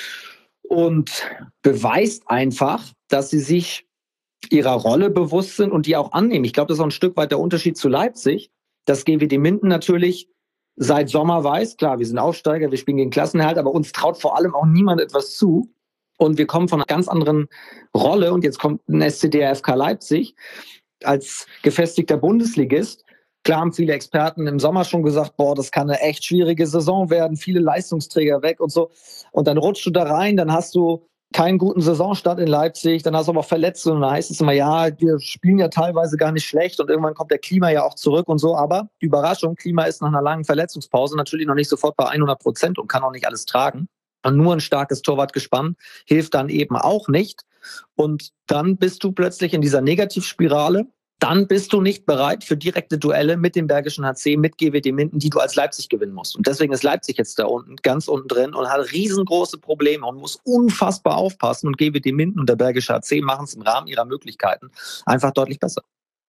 Und beweist einfach, dass sie sich ihrer Rolle bewusst sind und die auch annehmen. Ich glaube, das ist auch ein Stück weit der Unterschied zu Leipzig, dass G W D Minden natürlich seit Sommer weiß, klar, wir sind Aufsteiger, wir spielen gegen Klassenerhalt, aber uns traut vor allem auch niemand etwas zu. Und wir kommen von einer ganz anderen Rolle und jetzt kommt ein S C D H F K Leipzig als gefestigter Bundesligist. Klar haben viele Experten im Sommer schon gesagt, boah, das kann eine echt schwierige Saison werden, viele Leistungsträger weg und so. Und dann rutschst du da rein, dann hast du keinen guten Saisonstart in Leipzig, dann hast du aber auch Verletzungen und dann heißt es immer, ja, wir spielen ja teilweise gar nicht schlecht und irgendwann kommt der Klima ja auch zurück und so, aber Überraschung, Klima ist nach einer langen Verletzungspause natürlich noch nicht sofort bei hundert Prozent und kann auch nicht alles tragen. Und nur ein starkes Torwartgespann hilft dann eben auch nicht. Und dann bist du plötzlich in dieser Negativspirale. Dann bist du nicht bereit für direkte Duelle mit dem Bergischen H C, mit G W D Minden, die du als Leipzig gewinnen musst. Und deswegen ist Leipzig jetzt da unten, ganz unten drin und hat riesengroße Probleme und muss unfassbar aufpassen. Und G W D Minden und der Bergische H C machen es im Rahmen ihrer Möglichkeiten einfach deutlich besser.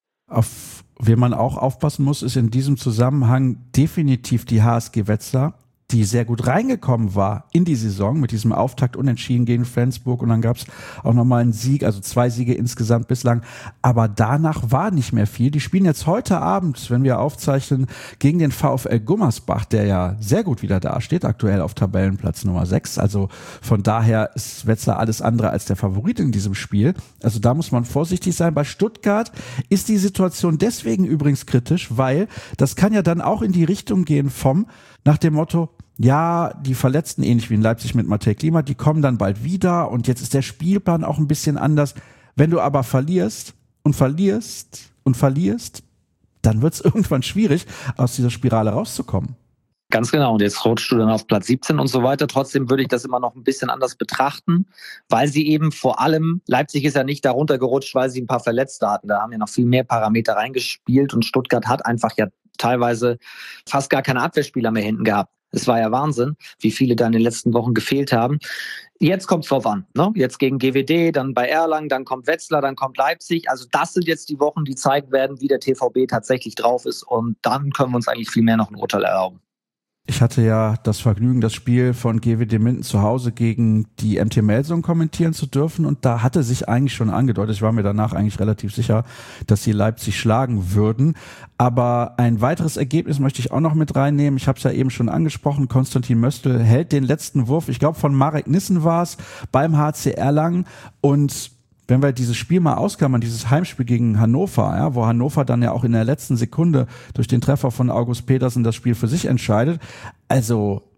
Auf wen man auch aufpassen muss, ist in diesem Zusammenhang definitiv die H S G Wetzlar, die sehr gut reingekommen war in die Saison mit diesem Auftakt unentschieden gegen Flensburg und dann gab es auch nochmal einen Sieg, also zwei Siege insgesamt bislang, aber danach war nicht mehr viel. Die spielen jetzt heute Abend, wenn wir aufzeichnen, gegen den VfL Gummersbach, der ja sehr gut wieder dasteht, aktuell auf Tabellenplatz Nummer sechs, also von daher ist Wetzlar alles andere als der Favorit in diesem Spiel, also da muss man vorsichtig sein. Bei Stuttgart ist die Situation deswegen übrigens kritisch, weil das kann ja dann auch in die Richtung gehen vom nach dem Motto, ja, die Verletzten, ähnlich wie in Leipzig mit Matej Klima, die kommen dann bald wieder und jetzt ist der Spielplan auch ein bisschen anders. Wenn du aber verlierst und verlierst und verlierst, dann wird es irgendwann schwierig, aus dieser Spirale rauszukommen. Ganz genau. Und jetzt rutschst du dann auf Platz siebzehn und so weiter. Trotzdem würde ich das immer noch ein bisschen anders betrachten, weil sie eben vor allem, Leipzig ist ja nicht darunter gerutscht, weil sie ein paar Verletzte hatten. Da haben ja noch viel mehr Parameter reingespielt und Stuttgart hat einfach ja teilweise fast gar keine Abwehrspieler mehr hinten gehabt. Es war ja Wahnsinn, wie viele da in den letzten Wochen gefehlt haben. Jetzt kommt es drauf an. Ne? Jetzt gegen G W D, dann bei Erlangen, dann kommt Wetzlar, dann kommt Leipzig. Also das sind jetzt die Wochen, die zeigen werden, wie der T V B tatsächlich drauf ist. Und dann können wir uns eigentlich viel mehr noch ein Urteil erlauben. Ich hatte ja das Vergnügen, das Spiel von G W D Minden zu Hause gegen die M T Melsung kommentieren zu dürfen und da hatte sich eigentlich schon angedeutet, ich war mir danach eigentlich relativ sicher, dass sie Leipzig schlagen würden, aber ein weiteres Ergebnis möchte ich auch noch mit reinnehmen, ich habe es ja eben schon angesprochen, Konstantin Möstl hält den letzten Wurf, ich glaube von Marek Nissen war es, beim H C Erlangen und wenn wir dieses Spiel mal ausklammern, dieses Heimspiel gegen Hannover, ja, wo Hannover dann ja auch in der letzten Sekunde durch den Treffer von August Petersen das Spiel für sich entscheidet. Also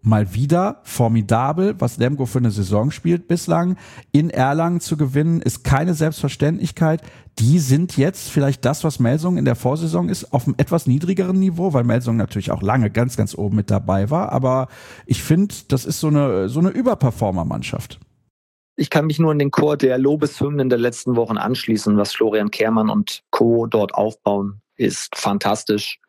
mal wieder formidabel, was Lemgo für eine Saison spielt bislang. In Erlangen zu gewinnen, ist keine Selbstverständlichkeit. Die sind jetzt vielleicht das, was Melsungen in der Vorsaison ist, auf einem etwas niedrigeren Niveau, weil Melsungen natürlich auch lange ganz, ganz oben mit dabei war. Aber ich finde, das ist so eine, so eine Überperformer-Mannschaft. Ich kann mich nur in den Chor der Lobeshymnen der letzten Wochen anschließen. Was Florian Kehrmann und Co. dort aufbauen, ist fantastisch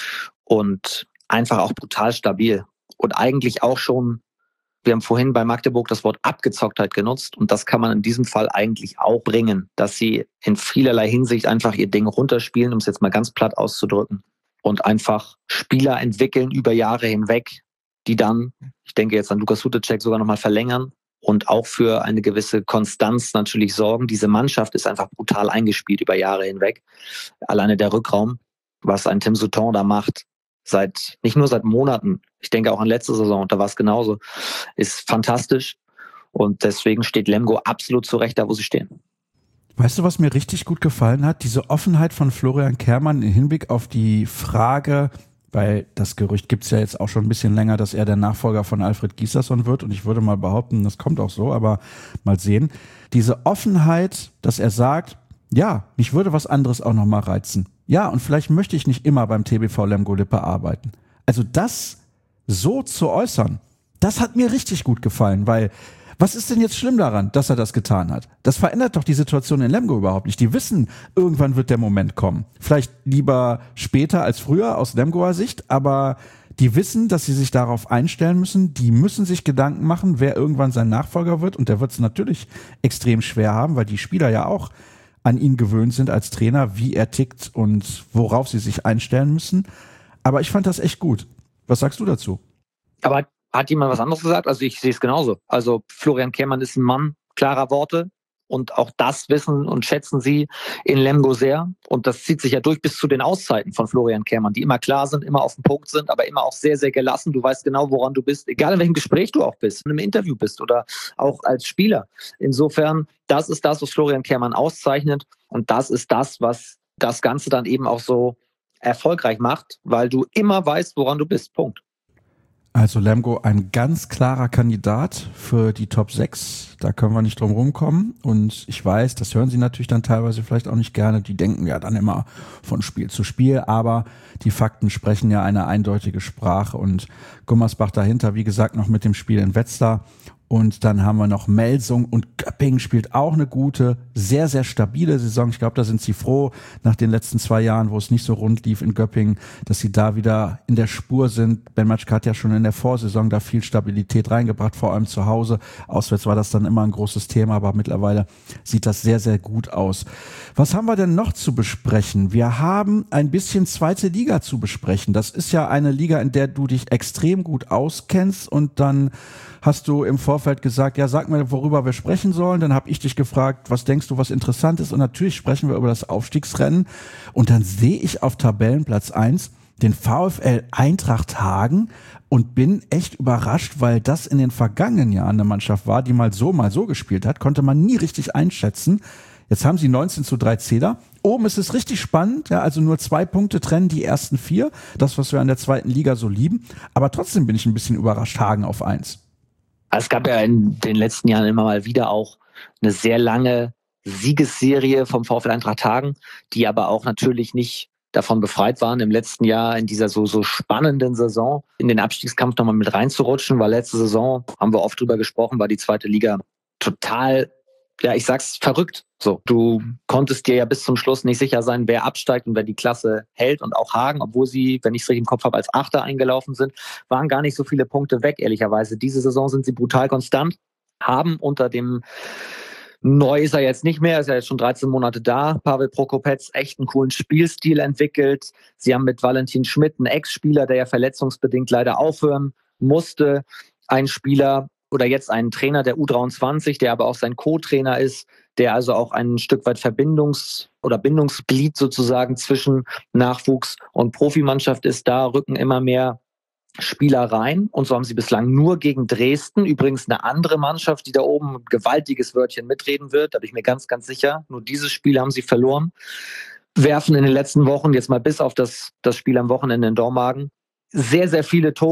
und einfach auch brutal stabil. Und eigentlich auch schon, wir haben vorhin bei Magdeburg das Wort Abgezocktheit genutzt und das kann man in diesem Fall eigentlich auch bringen, dass sie in vielerlei Hinsicht einfach ihr Ding runterspielen, um es jetzt mal ganz platt auszudrücken, und einfach Spieler entwickeln über Jahre hinweg, die dann, ich denke jetzt an Lukas Hutecek, sogar nochmal verlängern und auch für eine gewisse Konstanz natürlich sorgen. Diese Mannschaft ist einfach brutal eingespielt über Jahre hinweg. Alleine der Rückraum, was ein Tim Souton da macht, seit nicht nur seit Monaten, ich denke auch an letzte Saison, da war es genauso, ist fantastisch. Und deswegen steht Lemgo absolut zurecht da, wo sie stehen. Weißt du, was mir richtig gut gefallen hat? Diese Offenheit von Florian Kehrmann im Hinblick auf die Frage, weil das Gerücht gibt's ja jetzt auch schon ein bisschen länger, dass er der Nachfolger von Alfred Gislason wird. Und ich würde mal behaupten, das kommt auch so, aber mal sehen. Diese Offenheit, dass er sagt, ja, mich würde was anderes auch noch mal reizen. Ja, und vielleicht möchte ich nicht immer beim T B V Lemgo-Lippe arbeiten. Also das so zu äußern, das hat mir richtig gut gefallen, weil was ist denn jetzt schlimm daran, dass er das getan hat? Das verändert doch die Situation in Lemgo überhaupt nicht. Die wissen, irgendwann wird der Moment kommen. Vielleicht lieber später als früher aus Lemgoer Sicht, aber die wissen, dass sie sich darauf einstellen müssen. Die müssen sich Gedanken machen, wer irgendwann sein Nachfolger wird. Und der wird es natürlich extrem schwer haben, weil die Spieler ja auch an ihn gewöhnt sind als Trainer, wie er tickt und worauf sie sich einstellen müssen. Aber ich fand das echt gut. Was sagst du dazu? Aber hat jemand was anderes gesagt? Also ich sehe es genauso. Also Florian Kehrmann ist ein Mann klarer Worte und auch das wissen und schätzen sie in Lemgo sehr. Und das zieht sich ja durch bis zu den Auszeiten von Florian Kehrmann, die immer klar sind, immer auf dem Punkt sind, aber immer auch sehr, sehr gelassen. Du weißt genau, woran du bist, egal in welchem Gespräch du auch bist, in einem Interview bist oder auch als Spieler. Insofern, das ist das, was Florian Kehrmann auszeichnet und das ist das, was das Ganze dann eben auch so erfolgreich macht, weil du immer weißt, woran du bist. Punkt. Also Lemgo ein ganz klarer Kandidat für die Top sechs. Da können wir nicht drum rumkommen. Und ich weiß, das hören sie natürlich dann teilweise vielleicht auch nicht gerne. Die denken ja dann immer von Spiel zu Spiel. Aber die Fakten sprechen ja eine eindeutige Sprache. Und Gummersbach dahinter, wie gesagt, noch mit dem Spiel in Wetzlar. Und dann haben wir noch Melsung und Göppingen spielt auch eine gute, sehr, sehr stabile Saison. Ich glaube, da sind sie froh nach den letzten zwei Jahren, wo es nicht so rund lief in Göppingen, dass sie da wieder in der Spur sind. Ben Matschke hat ja schon in der Vorsaison da viel Stabilität reingebracht, vor allem zu Hause. Auswärts war das dann immer ein großes Thema, aber mittlerweile sieht das sehr, sehr gut aus. Was haben wir denn noch zu besprechen? Wir haben ein bisschen zweite Liga zu besprechen. Das ist ja eine Liga, in der du dich extrem gut auskennst und dann hast du im Vorfeld gesagt, ja, sag mir, worüber wir sprechen sollen. Dann habe ich dich gefragt, was denkst du, was interessant ist? Und natürlich sprechen wir über das Aufstiegsrennen. Und dann sehe ich auf Tabellenplatz eins den VfL Eintracht Hagen und bin echt überrascht, weil das in den vergangenen Jahren eine Mannschaft war, die mal so, mal so gespielt hat. Konnte man nie richtig einschätzen. Jetzt haben sie neunzehn zu drei Zähler. Oben ist es richtig spannend, ja, also nur zwei Punkte trennen die ersten vier. Das, was wir an der zweiten Liga so lieben. Aber trotzdem bin ich ein bisschen überrascht, Hagen auf eins. Es gab ja in den letzten Jahren immer mal wieder auch eine sehr lange Siegesserie vom VfL Eintracht Hagen, die aber auch natürlich nicht davon befreit waren, im letzten Jahr in dieser so so spannenden Saison in den Abstiegskampf nochmal mit reinzurutschen, weil letzte Saison, haben wir oft drüber gesprochen, war die zweite Liga total, ja, ich sag's verrückt. So, du konntest dir ja bis zum Schluss nicht sicher sein, wer absteigt und wer die Klasse hält. Und auch Hagen, obwohl sie, wenn ich es richtig im Kopf habe, als Achter eingelaufen sind, waren gar nicht so viele Punkte weg, ehrlicherweise. Diese Saison sind sie brutal konstant, haben unter dem, neu ist er jetzt nicht mehr, ist ja jetzt schon dreizehn Monate da, Pavel Prokopetz, echt einen coolen Spielstil entwickelt. Sie haben mit Valentin Schmidt, einen Ex-Spieler, der ja verletzungsbedingt leider aufhören musste, einen Spieler, oder jetzt einen Trainer der U dreiundzwanzig, der aber auch sein Co-Trainer ist, der also auch ein Stück weit Verbindungs- oder Bindungsglied sozusagen zwischen Nachwuchs und Profimannschaft ist. Da rücken immer mehr Spieler rein. Und so haben sie bislang nur gegen Dresden, übrigens eine andere Mannschaft, die da oben ein gewaltiges Wörtchen mitreden wird, da bin ich mir ganz, ganz sicher. Nur dieses Spiel haben sie verloren. Werfen in den letzten Wochen, jetzt mal bis auf das, das Spiel am Wochenende in Dormagen, sehr, sehr viele Tore.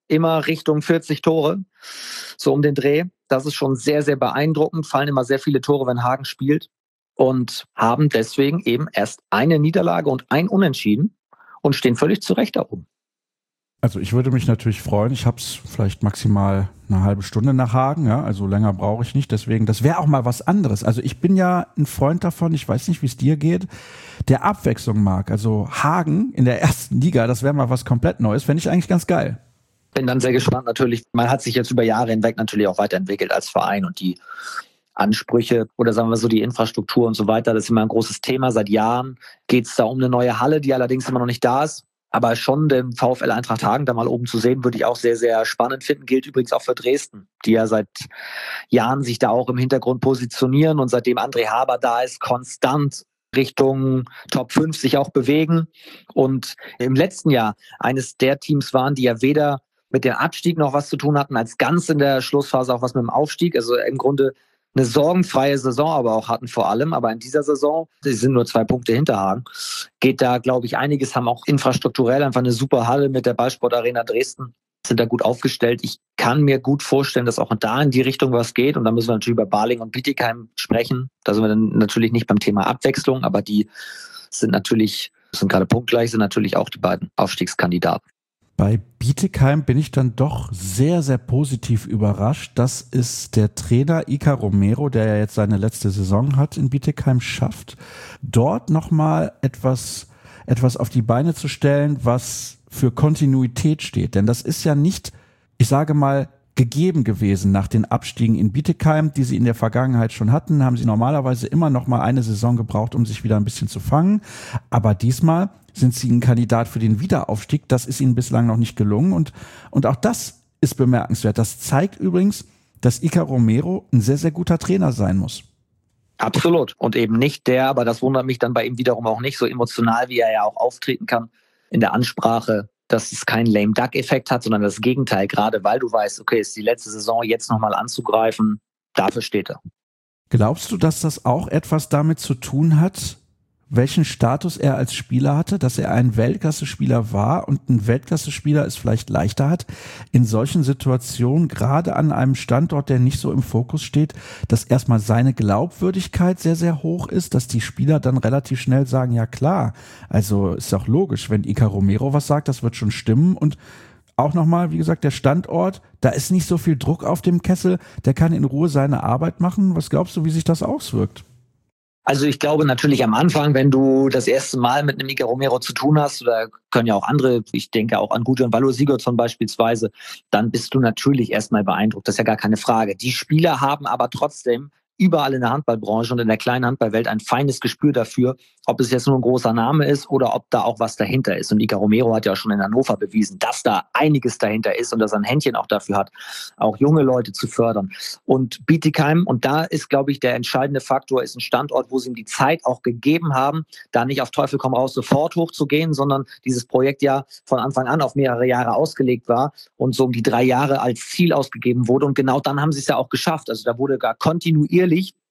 immer Richtung vierzig Tore, so um den Dreh. Das ist schon sehr, sehr beeindruckend. Fallen immer sehr viele Tore, wenn Hagen spielt. Und haben deswegen eben erst eine Niederlage und ein Unentschieden und stehen völlig zu Recht da oben. Also ich würde mich natürlich freuen. Ich habe es vielleicht maximal eine halbe Stunde nach Hagen, ja, also länger brauche ich nicht. Deswegen, das wäre auch mal was anderes. Also ich bin ja ein Freund davon, ich weiß nicht, wie es dir geht, der Abwechslung mag. Also Hagen in der ersten Liga, das wäre mal was komplett Neues, fände ich eigentlich ganz geil. Bin dann sehr gespannt natürlich. Man hat sich jetzt über Jahre hinweg natürlich auch weiterentwickelt als Verein und die Ansprüche oder sagen wir so die Infrastruktur und so weiter, das ist immer ein großes Thema. Seit Jahren geht es da um eine neue Halle, die allerdings immer noch nicht da ist. Aber schon den VfL Eintracht Hagen da mal oben zu sehen, würde ich auch sehr, sehr spannend finden. Gilt übrigens auch für Dresden, die ja seit Jahren sich da auch im Hintergrund positionieren und seitdem André Haber da ist, konstant Richtung Top fünf sich auch bewegen. Und im letzten Jahr eines der Teams waren, die ja weder mit dem Abstieg noch was zu tun hatten, als ganz in der Schlussphase auch was mit dem Aufstieg. Also im Grunde eine sorgenfreie Saison aber auch hatten vor allem. Aber in dieser Saison, die sind nur zwei Punkte hinter Hagen, geht da, glaube ich, einiges, haben auch infrastrukturell einfach eine super Halle mit der Ballsportarena Dresden, sind da gut aufgestellt. Ich kann mir gut vorstellen, dass auch da in die Richtung was geht. Und da müssen wir natürlich über Baling und Bietigheim sprechen. Da sind wir dann natürlich nicht beim Thema Abwechslung, aber die sind natürlich, sind gerade punktgleich, sind natürlich auch die beiden Aufstiegskandidaten. Bei Bietigheim bin ich dann doch sehr, sehr positiv überrascht, dass es der Trainer Iker Romero, der ja jetzt seine letzte Saison hat in Bietigheim, schafft, dort nochmal etwas, etwas auf die Beine zu stellen, was für Kontinuität steht. Denn das ist ja nicht, ich sage mal, gegeben gewesen nach den Abstiegen in Bietigheim, die sie in der Vergangenheit schon hatten, haben sie normalerweise immer noch mal eine Saison gebraucht, um sich wieder ein bisschen zu fangen. Aber diesmal sind sie ein Kandidat für den Wiederaufstieg. Das ist ihnen bislang noch nicht gelungen. Und, und auch das ist bemerkenswert. Das zeigt übrigens, dass Iker Romero ein sehr, sehr guter Trainer sein muss. Absolut. Und eben nicht der, aber das wundert mich dann bei ihm wiederum auch nicht, so emotional, wie er ja auch auftreten kann in der Ansprache, dass es keinen Lame-Duck-Effekt hat, sondern das Gegenteil. Gerade weil du weißt, okay, ist die letzte Saison, jetzt nochmal anzugreifen, dafür steht er. Glaubst du, dass das auch etwas damit zu tun hat, welchen Status er als Spieler hatte, dass er ein Weltklasse-Spieler war und ein Weltklasse-Spieler es vielleicht leichter hat, in solchen Situationen, gerade an einem Standort, der nicht so im Fokus steht, dass erstmal seine Glaubwürdigkeit sehr, sehr hoch ist, dass die Spieler dann relativ schnell sagen, ja klar, also ist auch logisch, wenn Iker Romero was sagt, das wird schon stimmen. Und auch nochmal, wie gesagt, der Standort, da ist nicht so viel Druck auf dem Kessel, der kann in Ruhe seine Arbeit machen. Was glaubst du, wie sich das auswirkt? Also ich glaube natürlich am Anfang, wenn du das erste Mal mit einem Iker Romero zu tun hast, oder können ja auch andere, ich denke auch an Gudjon Valur Sigurdsson beispielsweise, dann bist du natürlich erstmal beeindruckt. Das ist ja gar keine Frage. Die Spieler haben aber trotzdem überall in der Handballbranche und in der kleinen Handballwelt ein feines Gespür dafür, ob es jetzt nur ein großer Name ist oder ob da auch was dahinter ist. Und Iker Romero hat ja schon in Hannover bewiesen, dass da einiges dahinter ist und dass er ein Händchen auch dafür hat, auch junge Leute zu fördern. Und Bietigheim, und da ist, glaube ich, der entscheidende Faktor, ist ein Standort, wo sie ihm die Zeit auch gegeben haben, da nicht auf Teufel komm raus sofort hochzugehen, sondern dieses Projekt ja von Anfang an auf mehrere Jahre ausgelegt war und so um die drei Jahre als Ziel ausgegeben wurde. Und genau dann haben sie es ja auch geschafft. Also da wurde gar kontinuierlich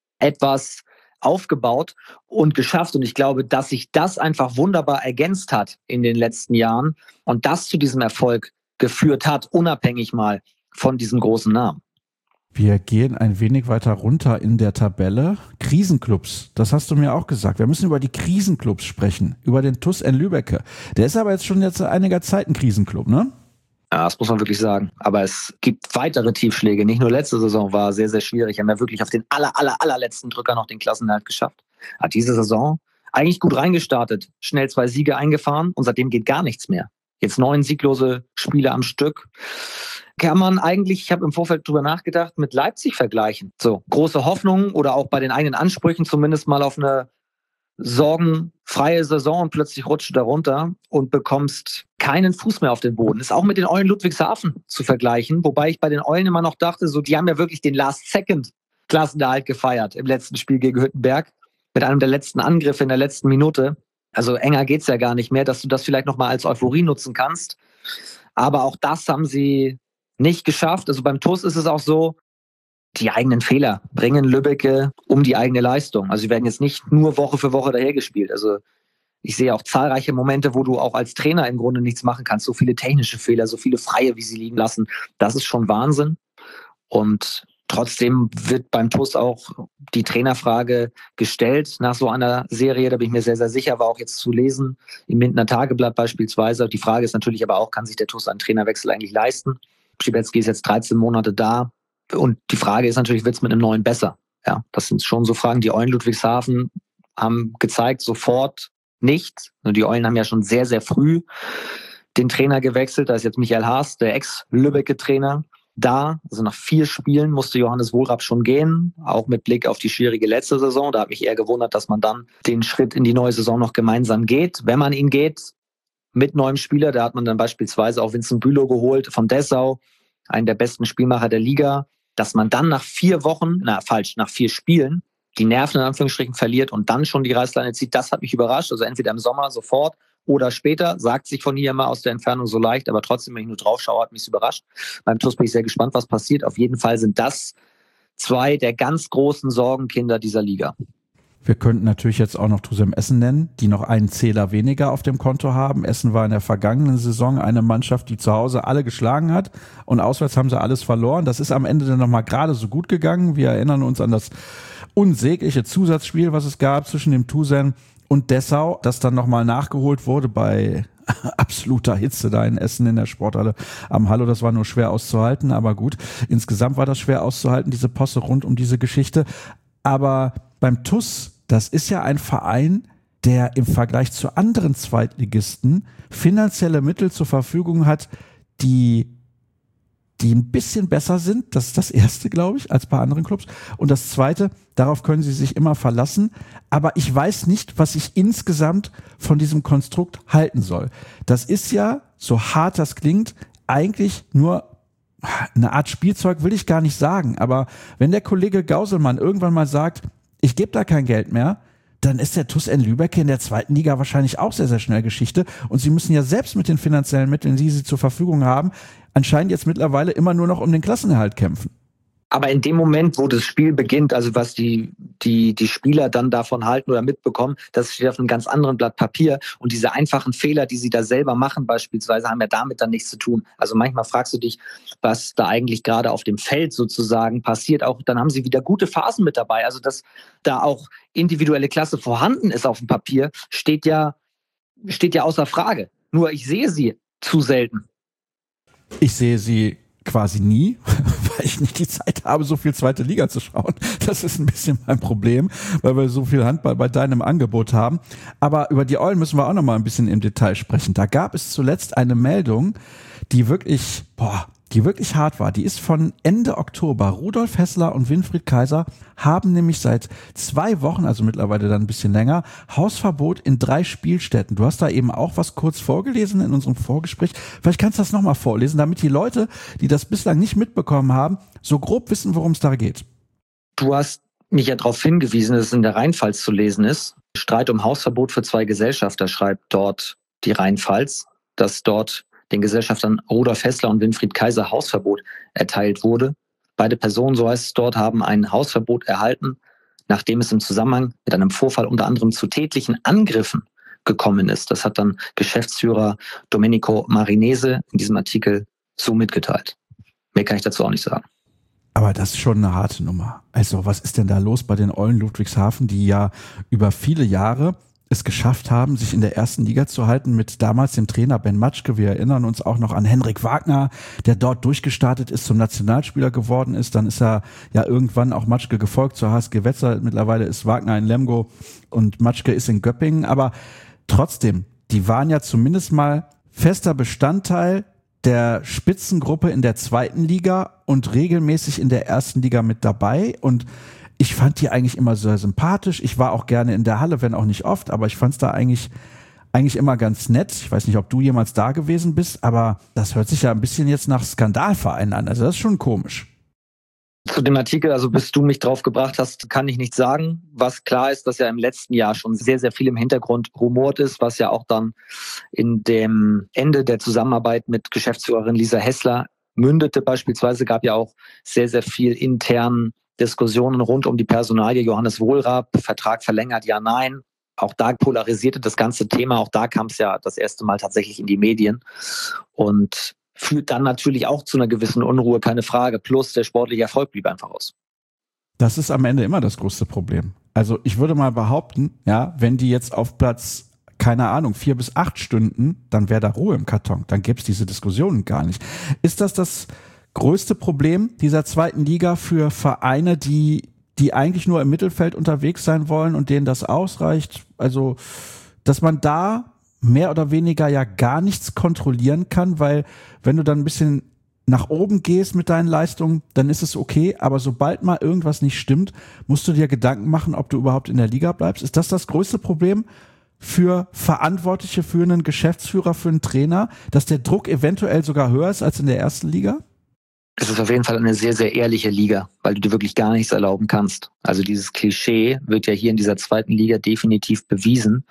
etwas aufgebaut und geschafft. Und ich glaube, dass sich das einfach wunderbar ergänzt hat in den letzten Jahren und das zu diesem Erfolg geführt hat, unabhängig mal von diesem großen Namen. Wir gehen ein wenig weiter runter in der Tabelle. Krisenclubs, das hast du mir auch gesagt. Wir müssen über die Krisenclubs sprechen, über den T U S N Lübbecke. Der ist aber jetzt schon jetzt einiger Zeit ein Krisenclub, ne? Ja, das muss man wirklich sagen. Aber es gibt weitere Tiefschläge. Nicht nur letzte Saison war sehr, sehr schwierig. Haben wir wirklich auf den aller, aller, allerletzten Drücker noch den Klassenerhalt geschafft. Hat diese Saison eigentlich gut reingestartet. Schnell zwei Siege eingefahren und seitdem geht gar nichts mehr. Jetzt neun sieglose Spiele am Stück. Kann man eigentlich, ich habe im Vorfeld drüber nachgedacht, mit Leipzig vergleichen. So, große Hoffnung oder auch bei den eigenen Ansprüchen zumindest mal auf eine sorgenfreie Saison und plötzlich rutscht du da runter und bekommst keinen Fuß mehr auf den Boden. Ist auch mit den Eulen Ludwigshafen zu vergleichen, wobei ich bei den Eulen immer noch dachte, so die haben ja wirklich den Last-Second-Klassenerhalt gefeiert im letzten Spiel gegen Hüttenberg mit einem der letzten Angriffe in der letzten Minute. Also enger geht's ja gar nicht mehr, dass du das vielleicht nochmal als Euphorie nutzen kannst. Aber auch das haben sie nicht geschafft. Also beim T U S ist es auch so, die eigenen Fehler bringen Lübbecke um die eigene Leistung. Also sie werden jetzt nicht nur Woche für Woche dahergespielt. Also Ich sehe auch zahlreiche Momente, wo du auch als Trainer im Grunde nichts machen kannst. So viele technische Fehler, so viele Freie, wie sie liegen lassen. Das ist schon Wahnsinn. Und trotzdem wird beim T U S auch die Trainerfrage gestellt nach so einer Serie. Da bin ich mir sehr, sehr sicher, war auch jetzt zu lesen im Mindener Tageblatt beispielsweise. Die Frage ist natürlich aber auch, kann sich der T U S einen Trainerwechsel eigentlich leisten? Schiebetski ist jetzt dreizehn Monate da. Und die Frage ist natürlich, wird es mit einem neuen besser? Ja, das sind schon so Fragen. Die Eulen Ludwigshafen haben gezeigt, sofort nicht. Die Eulen haben ja schon sehr, sehr früh den Trainer gewechselt. Da ist jetzt Michael Haas, der Ex-Lübecker Trainer, da. Also nach vier Spielen musste Johannes Wohlrab schon gehen, auch mit Blick auf die schwierige letzte Saison. Da hat mich eher gewundert, dass man dann den Schritt in die neue Saison noch gemeinsam geht. Wenn man ihn geht, mit neuem Spieler, da hat man dann beispielsweise auch Vincent Bülow geholt von Dessau, einen der besten Spielmacher der Liga, dass man dann nach vier Wochen, na falsch, nach vier Spielen, die Nerven in Anführungsstrichen verliert und dann schon die Reißleine zieht, das hat mich überrascht. Also entweder im Sommer sofort oder später, sagt sich von hier immer aus der Entfernung so leicht, aber trotzdem, wenn ich nur drauf schaue, hat mich überrascht. Beim T U S bin ich sehr gespannt, was passiert. Auf jeden Fall sind das zwei der ganz großen Sorgenkinder dieser Liga. Wir könnten natürlich jetzt auch noch Tusem Essen nennen, die noch einen Zähler weniger auf dem Konto haben. Essen war in der vergangenen Saison eine Mannschaft, die zu Hause alle geschlagen hat und auswärts haben sie alles verloren. Das ist am Ende dann nochmal gerade so gut gegangen. Wir erinnern uns an das unsägliche Zusatzspiel, was es gab zwischen dem Tusem und Dessau, das dann nochmal nachgeholt wurde bei absoluter Hitze da in Essen in der Sporthalle am Hallo. Das war nur schwer auszuhalten, aber gut. Insgesamt war das schwer auszuhalten, diese Posse rund um diese Geschichte. Aber beim T U S, das ist ja ein Verein, der im Vergleich zu anderen Zweitligisten finanzielle Mittel zur Verfügung hat, die die ein bisschen besser sind. Das ist das Erste, glaube ich, als bei anderen Clubs. Und das Zweite, darauf können sie sich immer verlassen. Aber ich weiß nicht, was ich insgesamt von diesem Konstrukt halten soll. Das ist ja, so hart das klingt, eigentlich nur eine Art Spielzeug, will ich gar nicht sagen. Aber wenn der Kollege Gauselmann irgendwann mal sagt, ich gebe da kein Geld mehr, dann ist der T U S in Lübeck in der zweiten Liga wahrscheinlich auch sehr, sehr schnell Geschichte. Und sie müssen ja selbst mit den finanziellen Mitteln, die sie zur Verfügung haben, anscheinend jetzt mittlerweile immer nur noch um den Klassenerhalt kämpfen. Aber in dem Moment, wo das Spiel beginnt, also was die, die, die Spieler dann davon halten oder mitbekommen, das steht auf einem ganz anderen Blatt Papier. Und diese einfachen Fehler, die sie da selber machen beispielsweise, haben ja damit dann nichts zu tun. Also manchmal fragst du dich, was da eigentlich gerade auf dem Feld sozusagen passiert. Auch dann haben sie wieder gute Phasen mit dabei. Also dass da auch individuelle Klasse vorhanden ist auf dem Papier, steht ja, steht ja außer Frage. Nur ich sehe sie zu selten. Ich sehe sie quasi nie, weil ich nicht die Zeit habe, so viel zweite Liga zu schauen. Das ist ein bisschen mein Problem, weil wir so viel Handball bei deinem Angebot haben. Aber über die Eulen müssen wir auch noch mal ein bisschen im Detail sprechen. Da gab es zuletzt eine Meldung, die wirklich, boah, die wirklich hart war. Die ist von Ende Oktober. Rudolf Hessler und Winfried Kaiser haben nämlich seit zwei Wochen, also mittlerweile dann ein bisschen länger, Hausverbot in drei Spielstätten. Du hast da eben auch was kurz vorgelesen in unserem Vorgespräch. Vielleicht kannst du das nochmal vorlesen, damit die Leute, die das bislang nicht mitbekommen haben, so grob wissen, worum es da geht. Du hast mich ja darauf hingewiesen, dass es in der Rheinpfalz zu lesen ist. Streit um Hausverbot für zwei Gesellschafter, schreibt dort die Rheinpfalz, dass dort den Gesellschaftern Rudolf Hessler und Winfried Kaiser Hausverbot erteilt wurde. Beide Personen, so heißt es dort, haben ein Hausverbot erhalten, nachdem es im Zusammenhang mit einem Vorfall unter anderem zu tätlichen Angriffen gekommen ist. Das hat dann Geschäftsführer Domenico Marinese in diesem Artikel so mitgeteilt. Mehr kann ich dazu auch nicht sagen. Aber das ist schon eine harte Nummer. Also was ist denn da los bei den Eulen Ludwigshafen, die ja über viele Jahre es geschafft haben, sich in der ersten Liga zu halten mit damals dem Trainer Ben Matschke. Wir erinnern uns auch noch an Henrik Wagner, der dort durchgestartet ist, zum Nationalspieler geworden ist. Dann ist er ja irgendwann auch Matschke gefolgt zur H S G Wetzlar. Mittlerweile ist Wagner in Lemgo und Matschke ist in Göppingen. Aber trotzdem, die waren ja zumindest mal fester Bestandteil der Spitzengruppe in der zweiten Liga und regelmäßig in der ersten Liga mit dabei. Und ich fand die eigentlich immer sehr sympathisch. Ich war auch gerne in der Halle, wenn auch nicht oft, aber ich fand es da eigentlich, eigentlich immer ganz nett. Ich weiß nicht, ob du jemals da gewesen bist, aber das hört sich ja ein bisschen jetzt nach Skandalverein an. Also das ist schon komisch. Zu dem Artikel, also bis du mich drauf gebracht hast, kann ich nichts sagen. Was klar ist, dass ja im letzten Jahr schon sehr, sehr viel im Hintergrund rumort ist, was ja auch dann in dem Ende der Zusammenarbeit mit Geschäftsführerin Lisa Hessler mündete. Beispielsweise gab ja auch sehr, sehr viel intern Diskussionen rund um die Personalie Johannes Wohlrab, Vertrag verlängert, ja, nein. auch da polarisierte das ganze Thema, auch da kam es ja das erste Mal tatsächlich in die Medien und führt dann natürlich auch zu einer gewissen Unruhe, keine Frage. Plus der sportliche Erfolg blieb einfach aus. Das ist am Ende immer das größte Problem. Also ich würde mal behaupten, ja, wenn die jetzt auf Platz, keine Ahnung, vier bis acht Stunden, dann wäre da Ruhe im Karton. Dann gäbe es diese Diskussionen gar nicht. Ist das das größte Problem dieser zweiten Liga für Vereine, die die eigentlich nur im Mittelfeld unterwegs sein wollen und denen das ausreicht? Also, dass man da mehr oder weniger ja gar nichts kontrollieren kann, weil wenn du dann ein bisschen nach oben gehst mit deinen Leistungen, dann ist es okay, aber sobald mal irgendwas nicht stimmt, musst du dir Gedanken machen, ob du überhaupt in der Liga bleibst. Ist das das größte Problem für Verantwortliche, für einen Geschäftsführer, für einen Trainer, dass der Druck eventuell sogar höher ist als in der ersten Liga? Es ist auf jeden Fall eine sehr, sehr ehrliche Liga, weil du dir wirklich gar nichts erlauben kannst. Also dieses Klischee wird ja hier in dieser zweiten Liga definitiv bewiesen.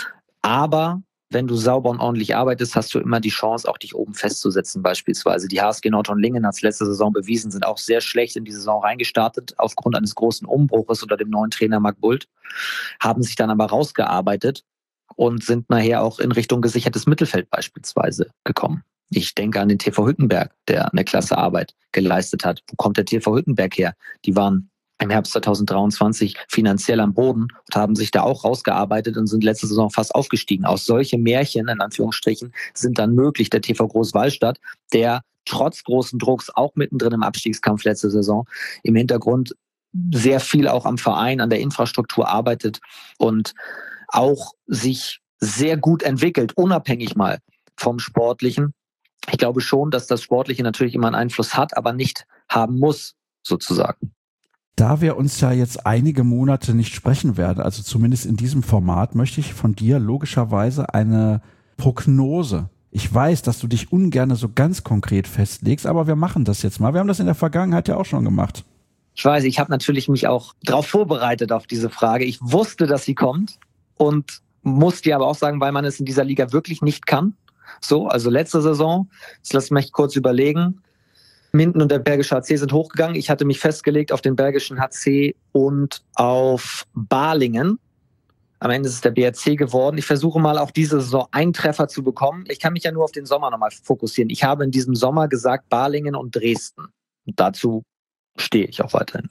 Aber wenn du sauber und ordentlich arbeitest, hast du immer die Chance, auch dich oben festzusetzen beispielsweise. Die H S G Nordhorn-Lingen hat es letzte Saison bewiesen, sind auch sehr schlecht in die Saison reingestartet, aufgrund eines großen Umbruches unter dem neuen Trainer Marc Bult, haben sich dann aber rausgearbeitet und sind nachher auch in Richtung gesichertes Mittelfeld beispielsweise gekommen. Ich denke an den T V Hüttenberg, der eine klasse Arbeit geleistet hat. Wo kommt der T V Hüttenberg her? Die waren im Herbst zwanzig dreiundzwanzig finanziell am Boden und haben sich da auch rausgearbeitet und sind letzte Saison fast aufgestiegen. Auch solche Märchen, in Anführungsstrichen, sind dann möglich. Der T V Großwallstadt, der trotz großen Drucks auch mittendrin im Abstiegskampf letzte Saison im Hintergrund sehr viel auch am Verein, an der Infrastruktur arbeitet und auch sich sehr gut entwickelt, unabhängig mal vom Sportlichen. Ich glaube schon, dass das Sportliche natürlich immer einen Einfluss hat, aber nicht haben muss, sozusagen. Da wir uns ja jetzt einige Monate nicht sprechen werden, also zumindest in diesem Format, möchte ich von dir logischerweise eine Prognose. Ich weiß, dass du dich ungern so ganz konkret festlegst, aber wir machen das jetzt mal. Wir haben das in der Vergangenheit ja auch schon gemacht. Ich weiß, ich habe natürlich mich auch darauf vorbereitet auf diese Frage. Ich wusste, dass sie kommt und muss dir aber auch sagen, weil man es in dieser Liga wirklich nicht kann. So, also letzte Saison, jetzt lass mich kurz überlegen, Minden und der Bergische H C sind hochgegangen. Ich hatte mich festgelegt auf den Bergischen H C und auf Balingen. Am Ende ist es der B R C geworden. Ich versuche mal auch diese Saison einen Treffer zu bekommen. Ich kann mich ja nur auf den Sommer nochmal fokussieren. Ich habe in diesem Sommer gesagt Balingen und Dresden. Und dazu stehe ich auch weiterhin.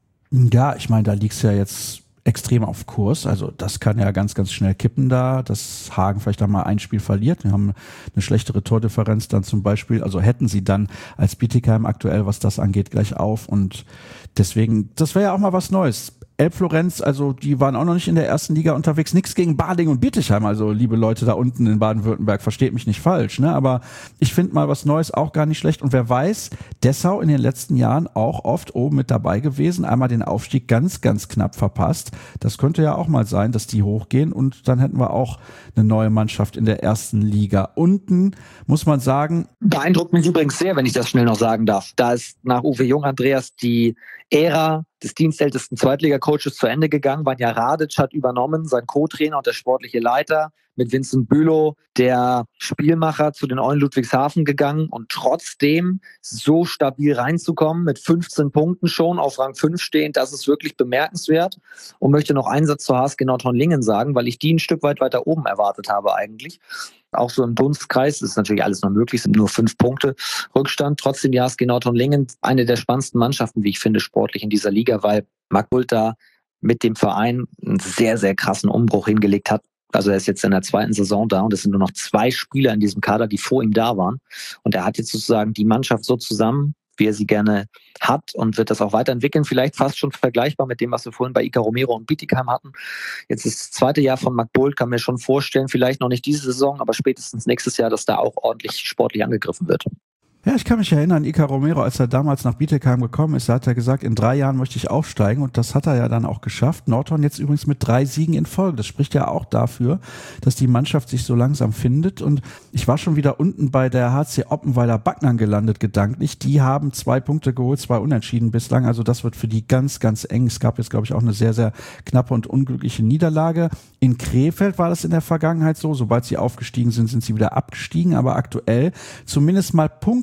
Ja, ich meine, da liegt's ja jetzt extrem auf Kurs. Also das kann ja ganz, ganz schnell kippen da, dass Hagen vielleicht da mal ein Spiel verliert. Wir haben eine schlechtere Tordifferenz dann zum Beispiel. Also hätten sie dann als Bietigheim aktuell, was das angeht, gleich auf. Und deswegen, das wäre ja auch mal was Neues. Elbflorenz, also die waren auch noch nicht in der ersten Liga unterwegs. Nichts gegen Balingen und Bietigheim, also liebe Leute da unten in Baden-Württemberg, versteht mich nicht falsch, ne? Aber ich finde mal was Neues auch gar nicht schlecht. Und wer weiß, Dessau in den letzten Jahren auch oft oben mit dabei gewesen, einmal den Aufstieg ganz, ganz knapp verpasst. Das könnte ja auch mal sein, dass die hochgehen und dann hätten wir auch eine neue Mannschaft in der ersten Liga. Unten muss man sagen... Beeindruckt mich übrigens sehr, wenn ich das schnell noch sagen darf. Da ist nach Uwe Jung, Andreas, die Ära des dienstältesten Zweitliga-Coaches zu Ende gegangen. Vanja Radic hat übernommen, sein Co-Trainer und der sportliche Leiter, mit Vincent Bülow, der Spielmacher, zu den Eulen Ludwigshafen gegangen und trotzdem so stabil reinzukommen, mit fünfzehn Punkten schon auf Rang fünf stehend, das ist wirklich bemerkenswert. Und möchte noch einen Satz zur H S G Nordhorn-Lingen sagen, weil ich die ein Stück weit weiter oben erwartet habe eigentlich. Auch so im Dunstkreis ist natürlich alles noch möglich, sind nur fünf Punkte Rückstand. Trotzdem die H S G Nordhorn-Lingen, eine der spannendsten Mannschaften, wie ich finde, sportlich in dieser Liga, weil Marc Bult da mit dem Verein einen sehr, sehr krassen Umbruch hingelegt hat. Also er ist jetzt in der zweiten Saison da und es sind nur noch zwei Spieler in diesem Kader, die vor ihm da waren. Und er hat jetzt sozusagen die Mannschaft so zusammen, wie er sie gerne hat und wird das auch weiterentwickeln. Vielleicht fast schon vergleichbar mit dem, was wir vorhin bei Iker Romero und Bietigheim hatten. Jetzt ist das zweite Jahr von Marc Bult, kann mir schon vorstellen, vielleicht noch nicht diese Saison, aber spätestens nächstes Jahr, dass da auch ordentlich sportlich angegriffen wird. Ja, ich kann mich erinnern, Iker Romero, als er damals nach Bietigheim gekommen ist, da hat er gesagt, in drei Jahren möchte ich aufsteigen und das hat er ja dann auch geschafft. Nordhorn jetzt übrigens mit drei Siegen in Folge. Das spricht ja auch dafür, dass die Mannschaft sich so langsam findet und ich war schon wieder unten bei der H C Oppenweiler Backnern gelandet gedanklich. Die haben zwei Punkte geholt, zwei Unentschieden bislang, also das wird für die ganz, ganz eng. Es gab jetzt, glaube ich, auch eine sehr, sehr knappe und unglückliche Niederlage. In Krefeld war das in der Vergangenheit so, sobald sie aufgestiegen sind, sind sie wieder abgestiegen, aber aktuell zumindest mal Punkt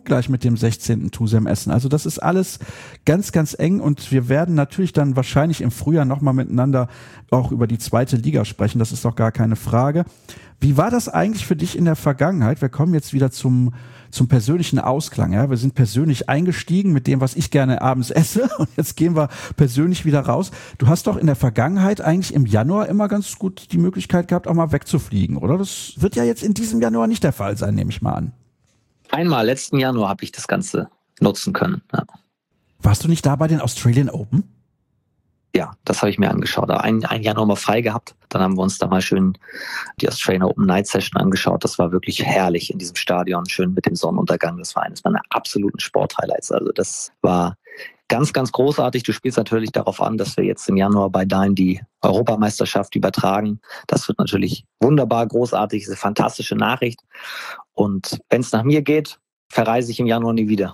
punktgleich mit dem sechzehnten Tusem Essen. Also das ist alles ganz, ganz eng und wir werden natürlich dann wahrscheinlich im Frühjahr nochmal miteinander auch über die zweite Liga sprechen. Das ist doch gar keine Frage. Wie war das eigentlich für dich in der Vergangenheit? Wir kommen jetzt wieder zum zum persönlichen Ausklang. Ja, wir sind persönlich eingestiegen mit dem, was ich gerne abends esse, und jetzt gehen wir persönlich wieder raus. Du hast doch in der Vergangenheit eigentlich im Januar immer ganz gut die Möglichkeit gehabt, auch mal wegzufliegen, oder? Das wird ja jetzt in diesem Januar nicht der Fall sein, nehme ich mal an. Einmal letzten Januar habe ich das Ganze nutzen können. Ja. Warst du nicht da bei den Australian Open? Ja, das habe ich mir angeschaut. Ein, ein Jahr nochmal frei gehabt. Dann haben wir uns da mal schön die Australian Open Night Session angeschaut. Das war wirklich herrlich in diesem Stadion, schön mit dem Sonnenuntergang. Das war eines meiner absoluten Sporthighlights. Also das war ganz, ganz großartig. Du spielst natürlich darauf an, dass wir jetzt im Januar bei Dyn die Europameisterschaft übertragen. Das wird natürlich wunderbar, großartig, ist eine fantastische Nachricht. Und wenn es nach mir geht, verreise ich im Januar nie wieder.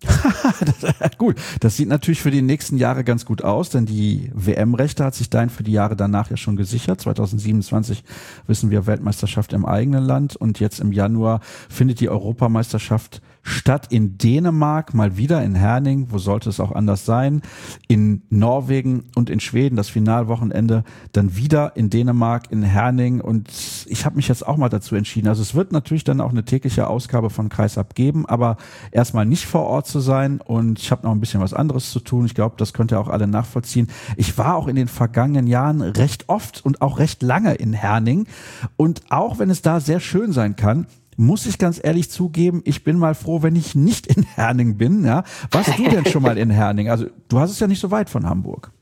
Gut, das sieht natürlich für die nächsten Jahre ganz gut aus, denn die W M-Rechte hat sich Dyn für die Jahre danach ja schon gesichert. zwanzig siebenundzwanzig wissen wir, Weltmeisterschaft im eigenen Land, und jetzt im Januar findet die Europameisterschaft statt in Dänemark, mal wieder in Herning, wo sollte es auch anders sein, in Norwegen und in Schweden, das Finalwochenende dann wieder in Dänemark, in Herning, und ich habe mich jetzt auch mal dazu entschieden, also es wird natürlich dann auch eine tägliche Ausgabe von Kreisab geben, aber erstmal nicht vor Ort zu sein, und ich habe noch ein bisschen was anderes zu tun. Ich glaube, das könnt ihr auch alle nachvollziehen. Ich war auch in den vergangenen Jahren recht oft und auch recht lange in Herning, und auch wenn es da sehr schön sein kann, muss ich ganz ehrlich zugeben, ich bin mal froh, wenn ich nicht in Herning bin. Ja, warst du denn schon mal in Herning? Also du hast es ja nicht so weit von Hamburg.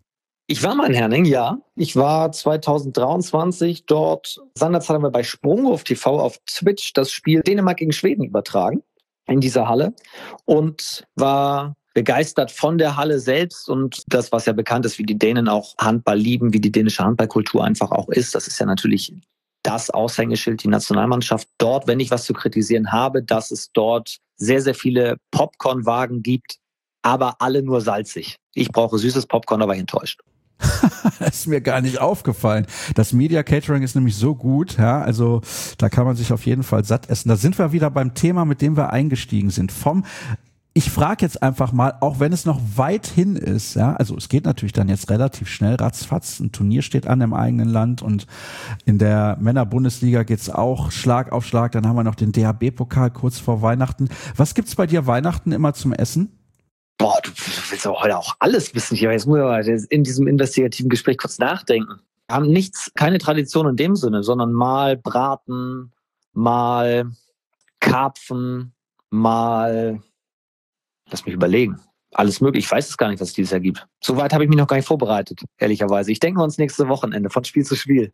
Ich war mal in Herning, ja. Ich war zwanzig dreiundzwanzig dort. Seinerzeit haben wir bei Sprunghof T V auf Twitch das Spiel Dänemark gegen Schweden übertragen in dieser Halle und war begeistert von der Halle selbst und das, was ja bekannt ist, wie die Dänen auch Handball lieben, wie die dänische Handballkultur einfach auch ist. Das ist ja natürlich das Aushängeschild, die Nationalmannschaft dort, wenn ich was zu kritisieren habe, dass es dort sehr, sehr viele Popcornwagen gibt, aber alle nur salzig. Ich brauche süßes Popcorn, da war ich enttäuscht. Das ist mir gar nicht aufgefallen. Das Media Catering ist nämlich so gut, ja, also da kann man sich auf jeden Fall satt essen. Da sind wir wieder beim Thema, mit dem wir eingestiegen sind. Vom Ich frage jetzt einfach mal, auch wenn es noch weit hin ist, ja, also es geht natürlich dann jetzt relativ schnell, ratzfatz, ein Turnier steht an im eigenen Land und in der Männer-Bundesliga geht's auch Schlag auf Schlag, dann haben wir noch den D H B-Pokal kurz vor Weihnachten. Was gibt's bei dir Weihnachten immer zum Essen? Boah, du willst aber heute auch alles wissen. Jetzt muss ich aber in diesem investigativen Gespräch kurz nachdenken. Wir haben nichts, keine Tradition in dem Sinne, sondern mal Braten, mal Karpfen, mal... Lass mich überlegen. Alles möglich. Ich weiß es gar nicht, was es dieses Jahr gibt. Soweit habe ich mich noch gar nicht vorbereitet, ehrlicherweise. Ich denke uns nächste Wochenende, von Spiel zu Spiel.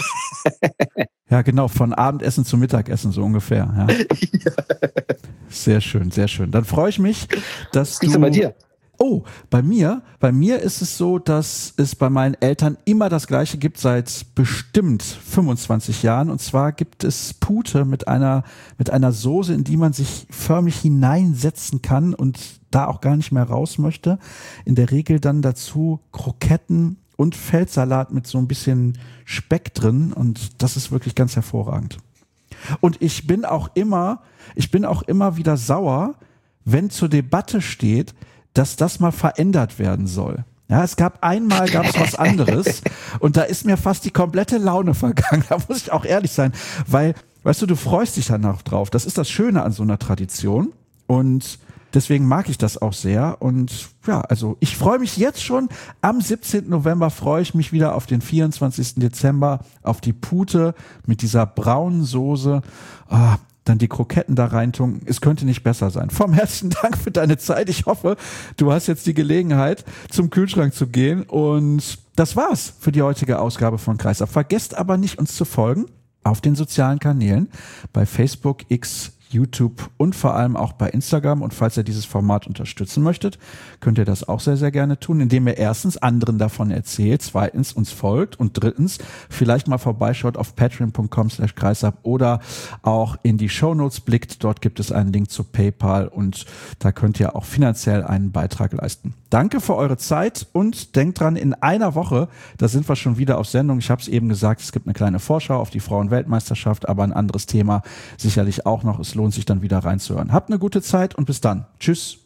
Ja, genau, von Abendessen zu Mittagessen, so ungefähr. Ja. Ja. Sehr schön, sehr schön. Dann freue ich mich, dass du... Was ist bei dir? Oh, bei mir, bei mir ist es so, dass es bei meinen Eltern immer das Gleiche gibt seit bestimmt fünfundzwanzig Jahren. Und zwar gibt es Pute mit einer, mit einer Soße, in die man sich förmlich hineinsetzen kann und da auch gar nicht mehr raus möchte. In der Regel dann dazu Kroketten und Feldsalat mit so ein bisschen Speck drin. Und das ist wirklich ganz hervorragend. Und ich bin auch immer, ich bin auch immer wieder sauer, wenn zur Debatte steht, dass das mal verändert werden soll. Ja, es gab einmal, gab es was anderes und da ist mir fast die komplette Laune vergangen. Da muss ich auch ehrlich sein, weil, weißt du, du freust dich danach drauf. Das ist das Schöne an so einer Tradition und deswegen mag ich das auch sehr. Und ja, also ich freue mich jetzt schon. Am siebzehnten November freue ich mich wieder auf den vierundzwanzigsten Dezember, auf die Pute mit dieser braunen Soße. Ah, dann die Kroketten da reintun. Es könnte nicht besser sein. Vom herzlichen Dank für deine Zeit. Ich hoffe, du hast jetzt die Gelegenheit, zum Kühlschrank zu gehen. Und das war's für die heutige Ausgabe von Kreisab. Vergesst aber nicht, uns zu folgen auf den sozialen Kanälen, bei Facebook, X, YouTube und vor allem auch bei Instagram. Und falls ihr dieses Format unterstützen möchtet, könnt ihr das auch sehr, sehr gerne tun, indem ihr erstens anderen davon erzählt, zweitens uns folgt und drittens vielleicht mal vorbeischaut auf patreon punkt com slash kreisab oder auch in die Shownotes blickt. Dort gibt es einen Link zu PayPal und da könnt ihr auch finanziell einen Beitrag leisten. Danke für eure Zeit und denkt dran, in einer Woche, da sind wir schon wieder auf Sendung. Ich habe es eben gesagt, es gibt eine kleine Vorschau auf die Frauen-Weltmeisterschaft, aber ein anderes Thema sicherlich auch noch. Es lohnt sich dann wieder reinzuhören. Habt eine gute Zeit und bis dann. Tschüss.